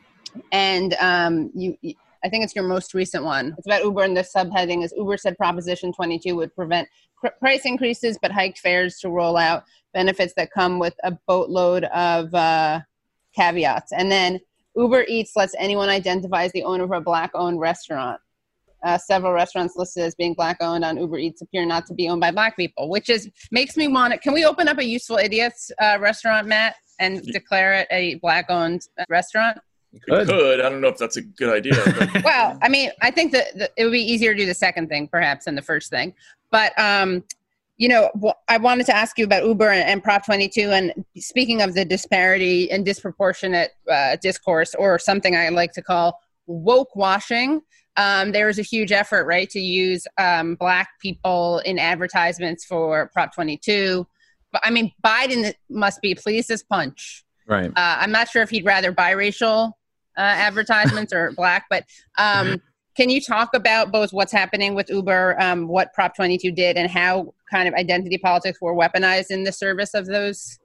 and um, you, I think it's your most recent one. It's about Uber, and the subheading is Uber said Proposition twenty-two would prevent pr- price increases, but hiked fares to roll out benefits that come with a boatload of uh, caveats. And then Uber Eats lets anyone identify as the owner of a Black-owned restaurant. Uh, several restaurants listed as being Black-owned on Uber Eats appear not to be owned by Black people, which is makes me want to. Can we open up a Useful Idiots uh, restaurant, Matt, and declare it a Black-owned uh, restaurant? You could. could. I don't know if that's a good idea. But. Well, I mean, I think that, that it would be easier to do the second thing, perhaps, than the first thing. But, um, you know, I wanted to ask you about Uber and, and Prop twenty-two. And speaking of the disparity and disproportionate uh, discourse, or something I like to call woke washing, um, there was a huge effort, right, to use um, Black people in advertisements for Prop twenty-two. But I mean, Biden must be pleased as punch. Right. Uh, I'm not sure if he'd rather biracial uh, advertisements or Black, but um, can you talk about both what's happening with Uber, um, what Prop twenty-two did, and how kind of identity politics were weaponized in the service of those?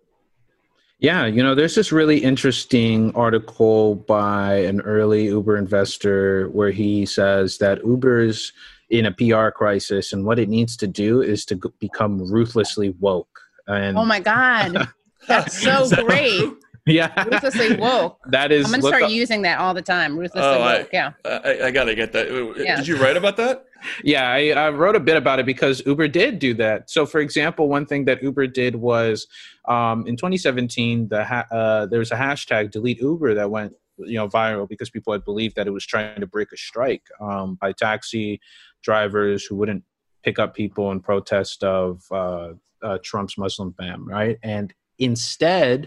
Yeah, you know, there's this really interesting article by an early Uber investor where he says that Uber's in a P R crisis, and what it needs to do is to g- become ruthlessly woke. And oh my God, that's so that great. Yeah. Ruthlessly woke. That is. I'm going to start up. using that all the time. Ruthlessly oh, woke. I, yeah. I, I got to get that. Yeah. Did you write about that? Yeah, I, I wrote a bit about it because Uber did do that. So, for example, one thing that Uber did was um, in twenty seventeen, the ha- uh, there was a hashtag delete Uber that went you know viral because people had believed that it was trying to break a strike um, by taxi drivers who wouldn't pick up people in protest of uh, uh, Trump's Muslim ban, right? And instead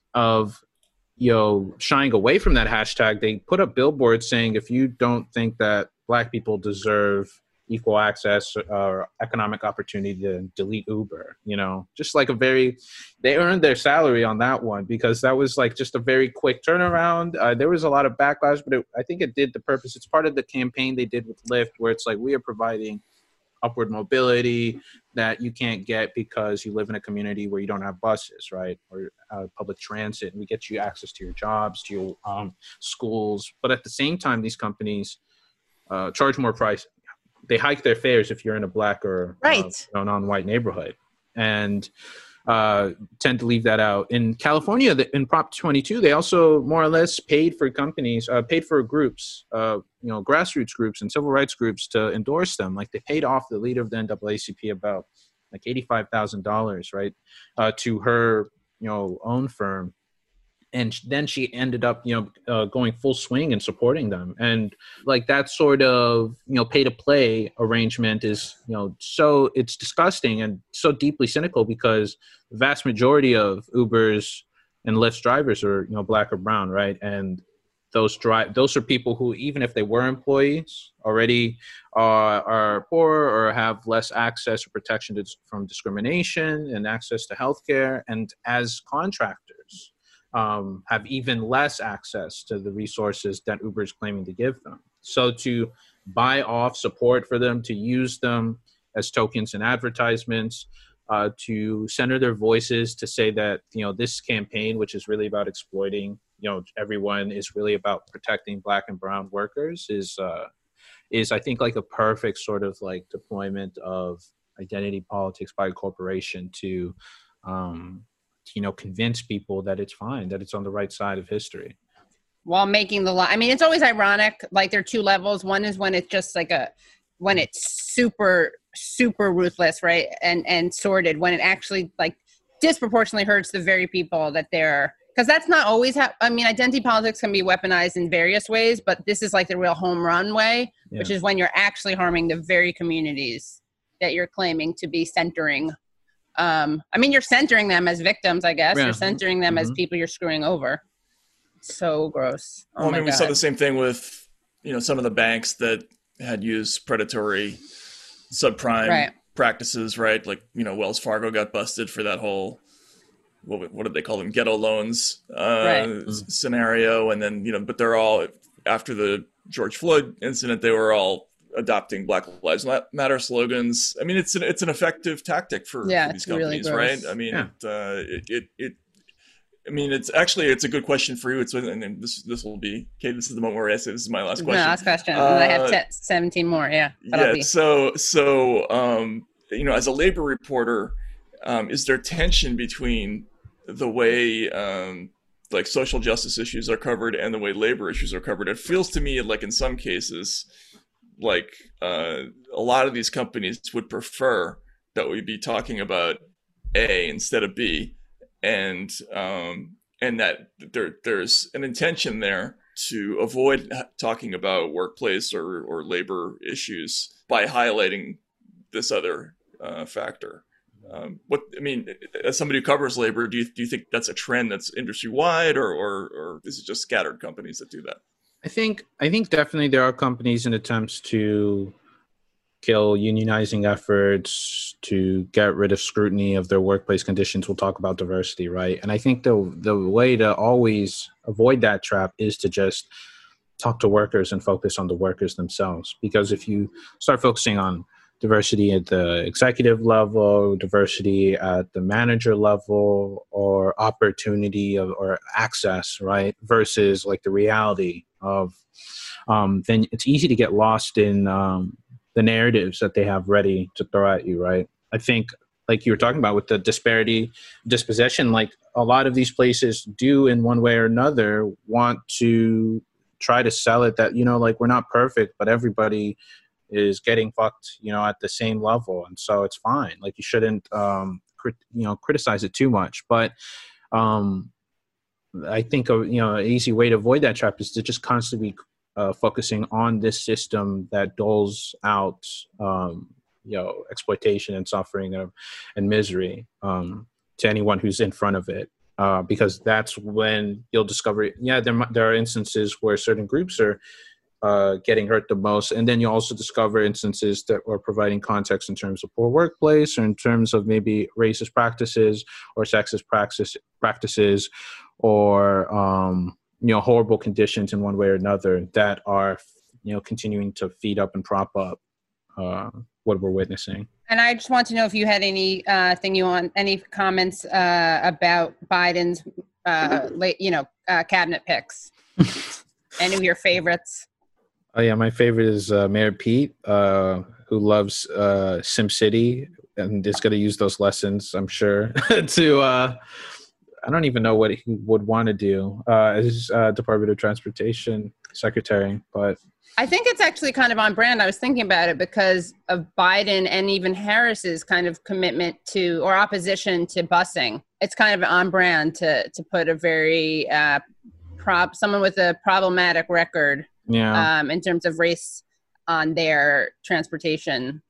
of you know shying away from that hashtag, they put up billboards saying, if you don't think that Black people deserve equal access or economic opportunity to delete Uber, you know, just like a very, they earned their salary on that one because that was like just a very quick turnaround. Uh, there was a lot of backlash, but it, I think it did the purpose. It's part of the campaign they did with Lyft where it's like, we are providing upward mobility that you can't get because you live in a community where you don't have buses, right? Or uh, public transit. And we get you access to your jobs, to your um, schools. But at the same time, these companies uh, charge more price. They hike their fares if you're in a black or right. uh, you know, non-white neighborhood, and uh, tend to leave that out. In California, the, in Prop twenty-two, they also more or less paid for companies, uh, paid for groups, uh, you know, grassroots groups and civil rights groups to endorse them. Like they paid off the leader of the N double A C P about like eighty-five thousand dollars, right, uh, to her, you know, own firm. And then she ended up, you know, uh, going full swing and supporting them. And like that sort of, you know, pay to play arrangement is, you know, so it's disgusting and so deeply cynical because the vast majority of Uber's and Lyft's drivers are, you know, black or brown, right? And those drive, those are people who, even if they were employees, already are, are poor or have less access or protection to, from discrimination and access to healthcare. And as contractors, um, have even less access to the resources that Uber is claiming to give them. So to buy off support for them, to use them as tokens and advertisements, uh, to center their voices, to say that, you know, this campaign, which is really about exploiting, you know, everyone, is really about protecting black and brown workers, is, uh, is I think like a perfect sort of like deployment of identity politics by a corporation to, um, you know, convince people that it's fine, that it's on the right side of history. While making the line, I mean, it's always ironic. Like there are two levels. One is when it's just like a, when it's super, super ruthless, right? And, and sordid, when it actually like disproportionately hurts the very people that they're, because that's not always how, I mean, identity politics can be weaponized in various ways, but this is like the real home run way, yeah. which is when you're actually harming the very communities that you're claiming to be centering. Um, I mean, you're centering them as victims, I guess. Yeah. You're centering them mm-hmm. as people you're screwing over. So gross. Oh well, I mean, my we God. saw the same thing with, you know, some of the banks that had used predatory subprime right. practices, right? Like, you know, Wells Fargo got busted for that whole, what, what did they call them? Ghetto loans uh, right. s- scenario. And then, you know, but they're all, after the George Floyd incident, they were all adopting Black Lives Matter slogans. I mean, it's an it's an effective tactic for, yeah, for these companies, really right? I mean, yeah. it, uh, it, it it I mean, it's actually it's a good question for you. It's and this this will be okay. This is the moment where I say this is my last question. No, last question. Uh, I have t- seventeen more. Yeah. Yeah. Be... So so um, you know, as a labor reporter, um, is there tension between the way um, like social justice issues are covered and the way labor issues are covered? It feels to me like in some cases, like uh, a lot of these companies would prefer that we be talking about A instead of B, and um, and that there there's an intention there to avoid talking about workplace or, or labor issues by highlighting this other uh, factor. Um, what I mean, as somebody who covers labor, do you do you think that's a trend that's industry wide, or, or or is it just scattered companies that do that? I think I think definitely there are companies in attempts to kill unionizing efforts, to get rid of scrutiny of their workplace conditions. We'll talk about diversity, right? And I think the the way to always avoid that trap is to just talk to workers and focus on the workers themselves. Because if you start focusing on diversity at the executive level, diversity at the manager level, or opportunity of, or access, right, versus like the reality of, um, then it's easy to get lost in um, the narratives that they have ready to throw at you, right? I think, like you were talking about with the disparity dispossession, like a lot of these places do in one way or another want to try to sell it that, you know, like we're not perfect, but everybody is getting fucked, you know, at the same level. And so it's fine. Like you shouldn't, um, crit- you know, criticize it too much. But um, I think, a, you know, an easy way to avoid that trap is to just constantly uh, focusing on this system that doles out, um, you know, exploitation and suffering and, and misery um, to anyone who's in front of it. Uh, because that's when you'll discover, yeah, there there are instances where certain groups are uh, getting hurt the most. And then you also discover instances that are providing context in terms of poor workplace or in terms of maybe racist practices or sexist practice, practices or, um, you know, horrible conditions in one way or another that are, you know, continuing to feed up and prop up uh, what we're witnessing. And I just want to know if you had any uh, thing you want, any comments uh, about Biden's, uh, late, you know, uh, cabinet picks. Any of your favorites? Oh yeah, my favorite is uh, Mayor Pete, uh, who loves uh, SimCity and is going to use those lessons, I'm sure, to. Uh, I don't even know what he would want to do uh, as uh, Department of Transportation Secretary, but I think it's actually kind of on brand. I was thinking about it because of Biden and even Harris's kind of commitment to or opposition to busing. It's kind of on brand to to put a very uh, prob someone with a problematic record, yeah, um, in terms of race on their transportation.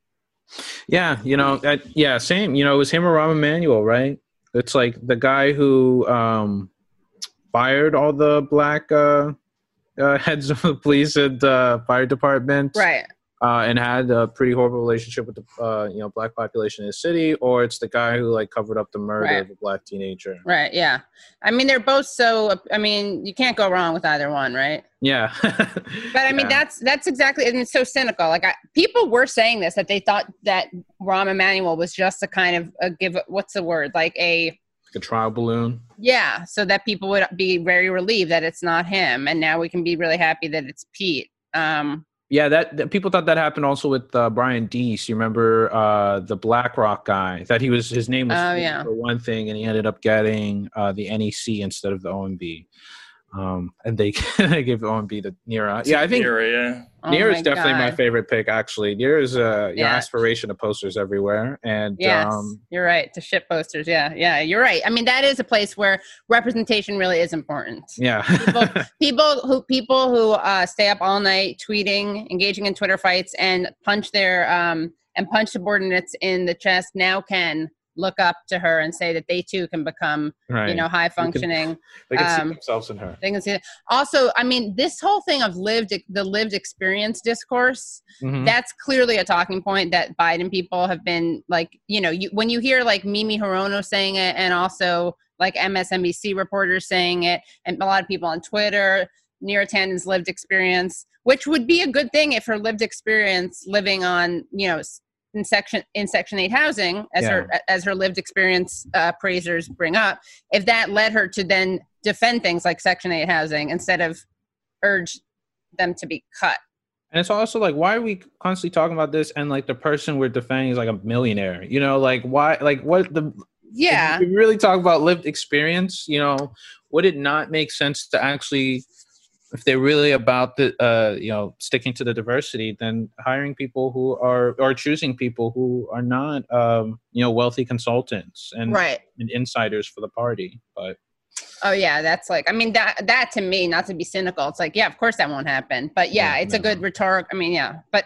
Yeah, you know, that, yeah, same. You know, it was him or Rahm Emanuel, right? It's like the guy who um, fired all the black uh, uh, heads of the police and uh, fire department, right? Uh, and had a pretty horrible relationship with the uh, you know black population in the city, or it's the guy who like covered up the murder Right. of a black teenager. Right. Yeah. I mean, they're both so. I mean, you can't go wrong with either one, right? Yeah. But I mean, Yeah. that's that's exactly. I mean, it's so cynical. Like I, people were saying this that they thought that Rahm Emanuel was just a kind of a give. What's the word? Like a Like a trial balloon. yeah, so that people would be very relieved that it's not him, and now we can be really happy that it's Pete. Um, Yeah, that, that people thought that happened also with uh, Brian Deese. You remember uh, the BlackRock guy? That he was his name was Oh, yeah. for one thing, and he ended up getting uh, the N E C instead of the O M B. Um, and they they gave O M B to Neera. Yeah, I think Neera, yeah. Oh Neera my is definitely my God. favorite pick. Actually, Neera is a you know, Yeah. aspiration of posters everywhere, and yes, um, you're right. To ship posters. Yeah, yeah, you're right. I mean, that is a place where representation really is important. yeah, people, people who people who uh, stay up all night tweeting, engaging in Twitter fights, and punch their um, and punch subordinates in the chest now can look up to her and say that they too can become, right. you know, high functioning. They can see um, themselves in her. They can see it. Also, I mean, this whole thing of lived the lived experience discourse. Mhm. That's clearly a talking point that Biden people have been like, you know, you, when you hear like Mimi Hirono saying it and also like M S N B C reporters saying it and a lot of people on Twitter, Neera Tanden's lived experience, which would be a good thing if her lived experience living on, you know, in section in Section eight housing, as Yeah. her as her lived experience uh, praisers bring up, if that led her to then defend things like Section eight housing instead of urge them to be cut. And it's also like, why are we constantly talking about this? And like the person we're defending is like a millionaire, you know, like why, like what the, Yeah. if we really talk about lived experience, you know, would it not make sense to actually, if they're really about the, uh, you know, sticking to the diversity, then hiring people who are, or choosing people who are not, um, you know, wealthy consultants and, Right. and insiders for the party. But Oh yeah, that's like, I mean, that that to me, not to be cynical, it's like, yeah, of course that won't happen. But yeah, Yeah, it's a no. good rhetoric. I mean, yeah, but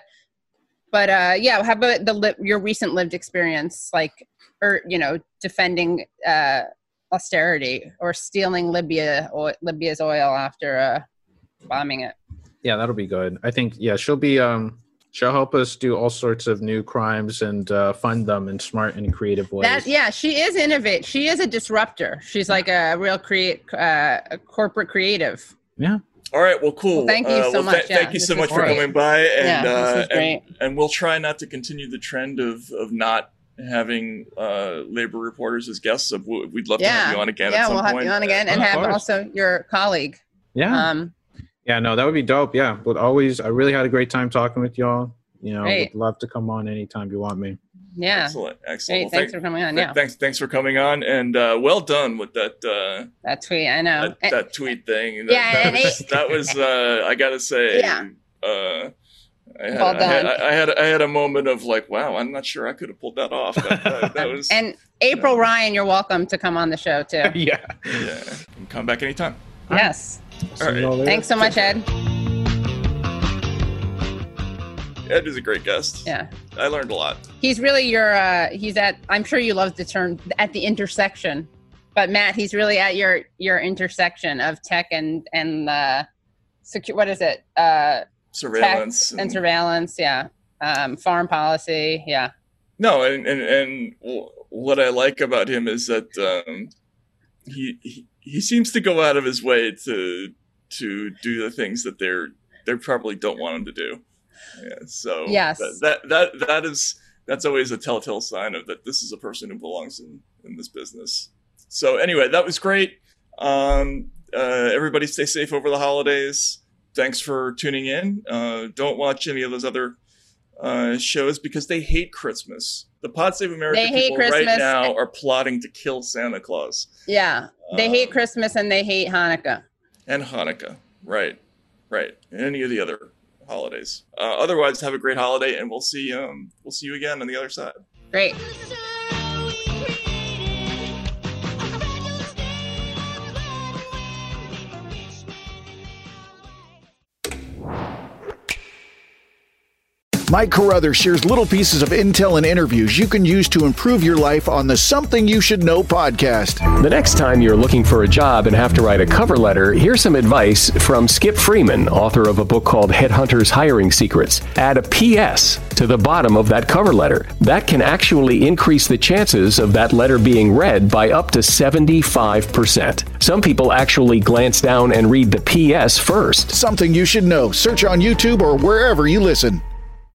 but uh, yeah, how about the li- your recent lived experience, like, or you know, defending uh, austerity or stealing Libya or Libya's oil after uh, bombing it. yeah, that'll be good. I think, yeah, she'll be, um, she'll help us do all sorts of new crimes and uh, fund them in smart and creative ways. That yeah, she is innovate. She is a disruptor. She's like a real create uh, a corporate creative. Yeah. All right, well, cool. Well, thank you Uh, so well, much, th- yeah, thank you this so was much for great. coming by, and Yeah, this uh, was great. and, and we'll try not to continue the trend of of not having uh, labor reporters as guests. Of we'd love to Yeah, have you on again. yeah, at some we'll have point. you on again, and Of have course. also your colleague. Yeah. Um, Yeah, no, that would be dope. Yeah. But always, I really had a great time talking with y'all. You know, Great. would love to come on anytime you want me. yeah. Excellent, excellent. Great, Well, thanks thank- for coming on. th- Yeah, Thanks, thanks for coming on, and uh, well done with that uh, that tweet. I know. that, And- that tweet thing. That, Yeah, that and was, it- that was uh, I gotta say. Yeah. Uh, I had, Well I, had, done. I had I had a moment of like, wow, I'm not sure I could have pulled that off. That, that, that was and April Ryan, you're welcome to come on the show too. yeah. yeah. You can come back anytime. Yes. See All right. you all later. Thanks so much, Ed. Ed is a great guest. Yeah. I learned a lot. He's really your, uh, he's at, I'm sure you love the term at the intersection, but Matt, he's really at your, your intersection of tech and, and, uh, secure, what is it? Uh, surveillance and, and surveillance. Yeah. Um, foreign policy. Yeah. No, and, and and what I like about him is that um, he, he he seems to go out of his way to to do the things that they're they probably don't want him to do. Yeah, so yes, that, that that that is that's always a telltale sign of that this is a person who belongs in, in this business. So anyway, that was great. Um, uh, everybody stay safe over the holidays. Thanks for tuning in. Uh, don't watch any of those other uh, shows because they hate Christmas. The Pod Save America they hate people Christmas. right now are plotting to kill Santa Claus. Yeah, they um, hate Christmas and they hate Hanukkah. And Hanukkah, right, right, and any of the other holidays. Uh, otherwise, have a great holiday, and we'll see. Um, we'll see you again on the other side. Great. Mike Carruthers shares little pieces of intel and interviews you can use to improve your life on the Something You Should Know podcast. The next time you're looking for a job and have to write a cover letter, here's some advice from Skip Freeman, author of a book called Headhunters Hiring Secrets. Add a P S to the bottom of that cover letter. That can actually increase the chances of that letter being read by up to seventy-five percent. Some people actually glance down and read the P S first. Something You Should Know. Search on YouTube or wherever you listen.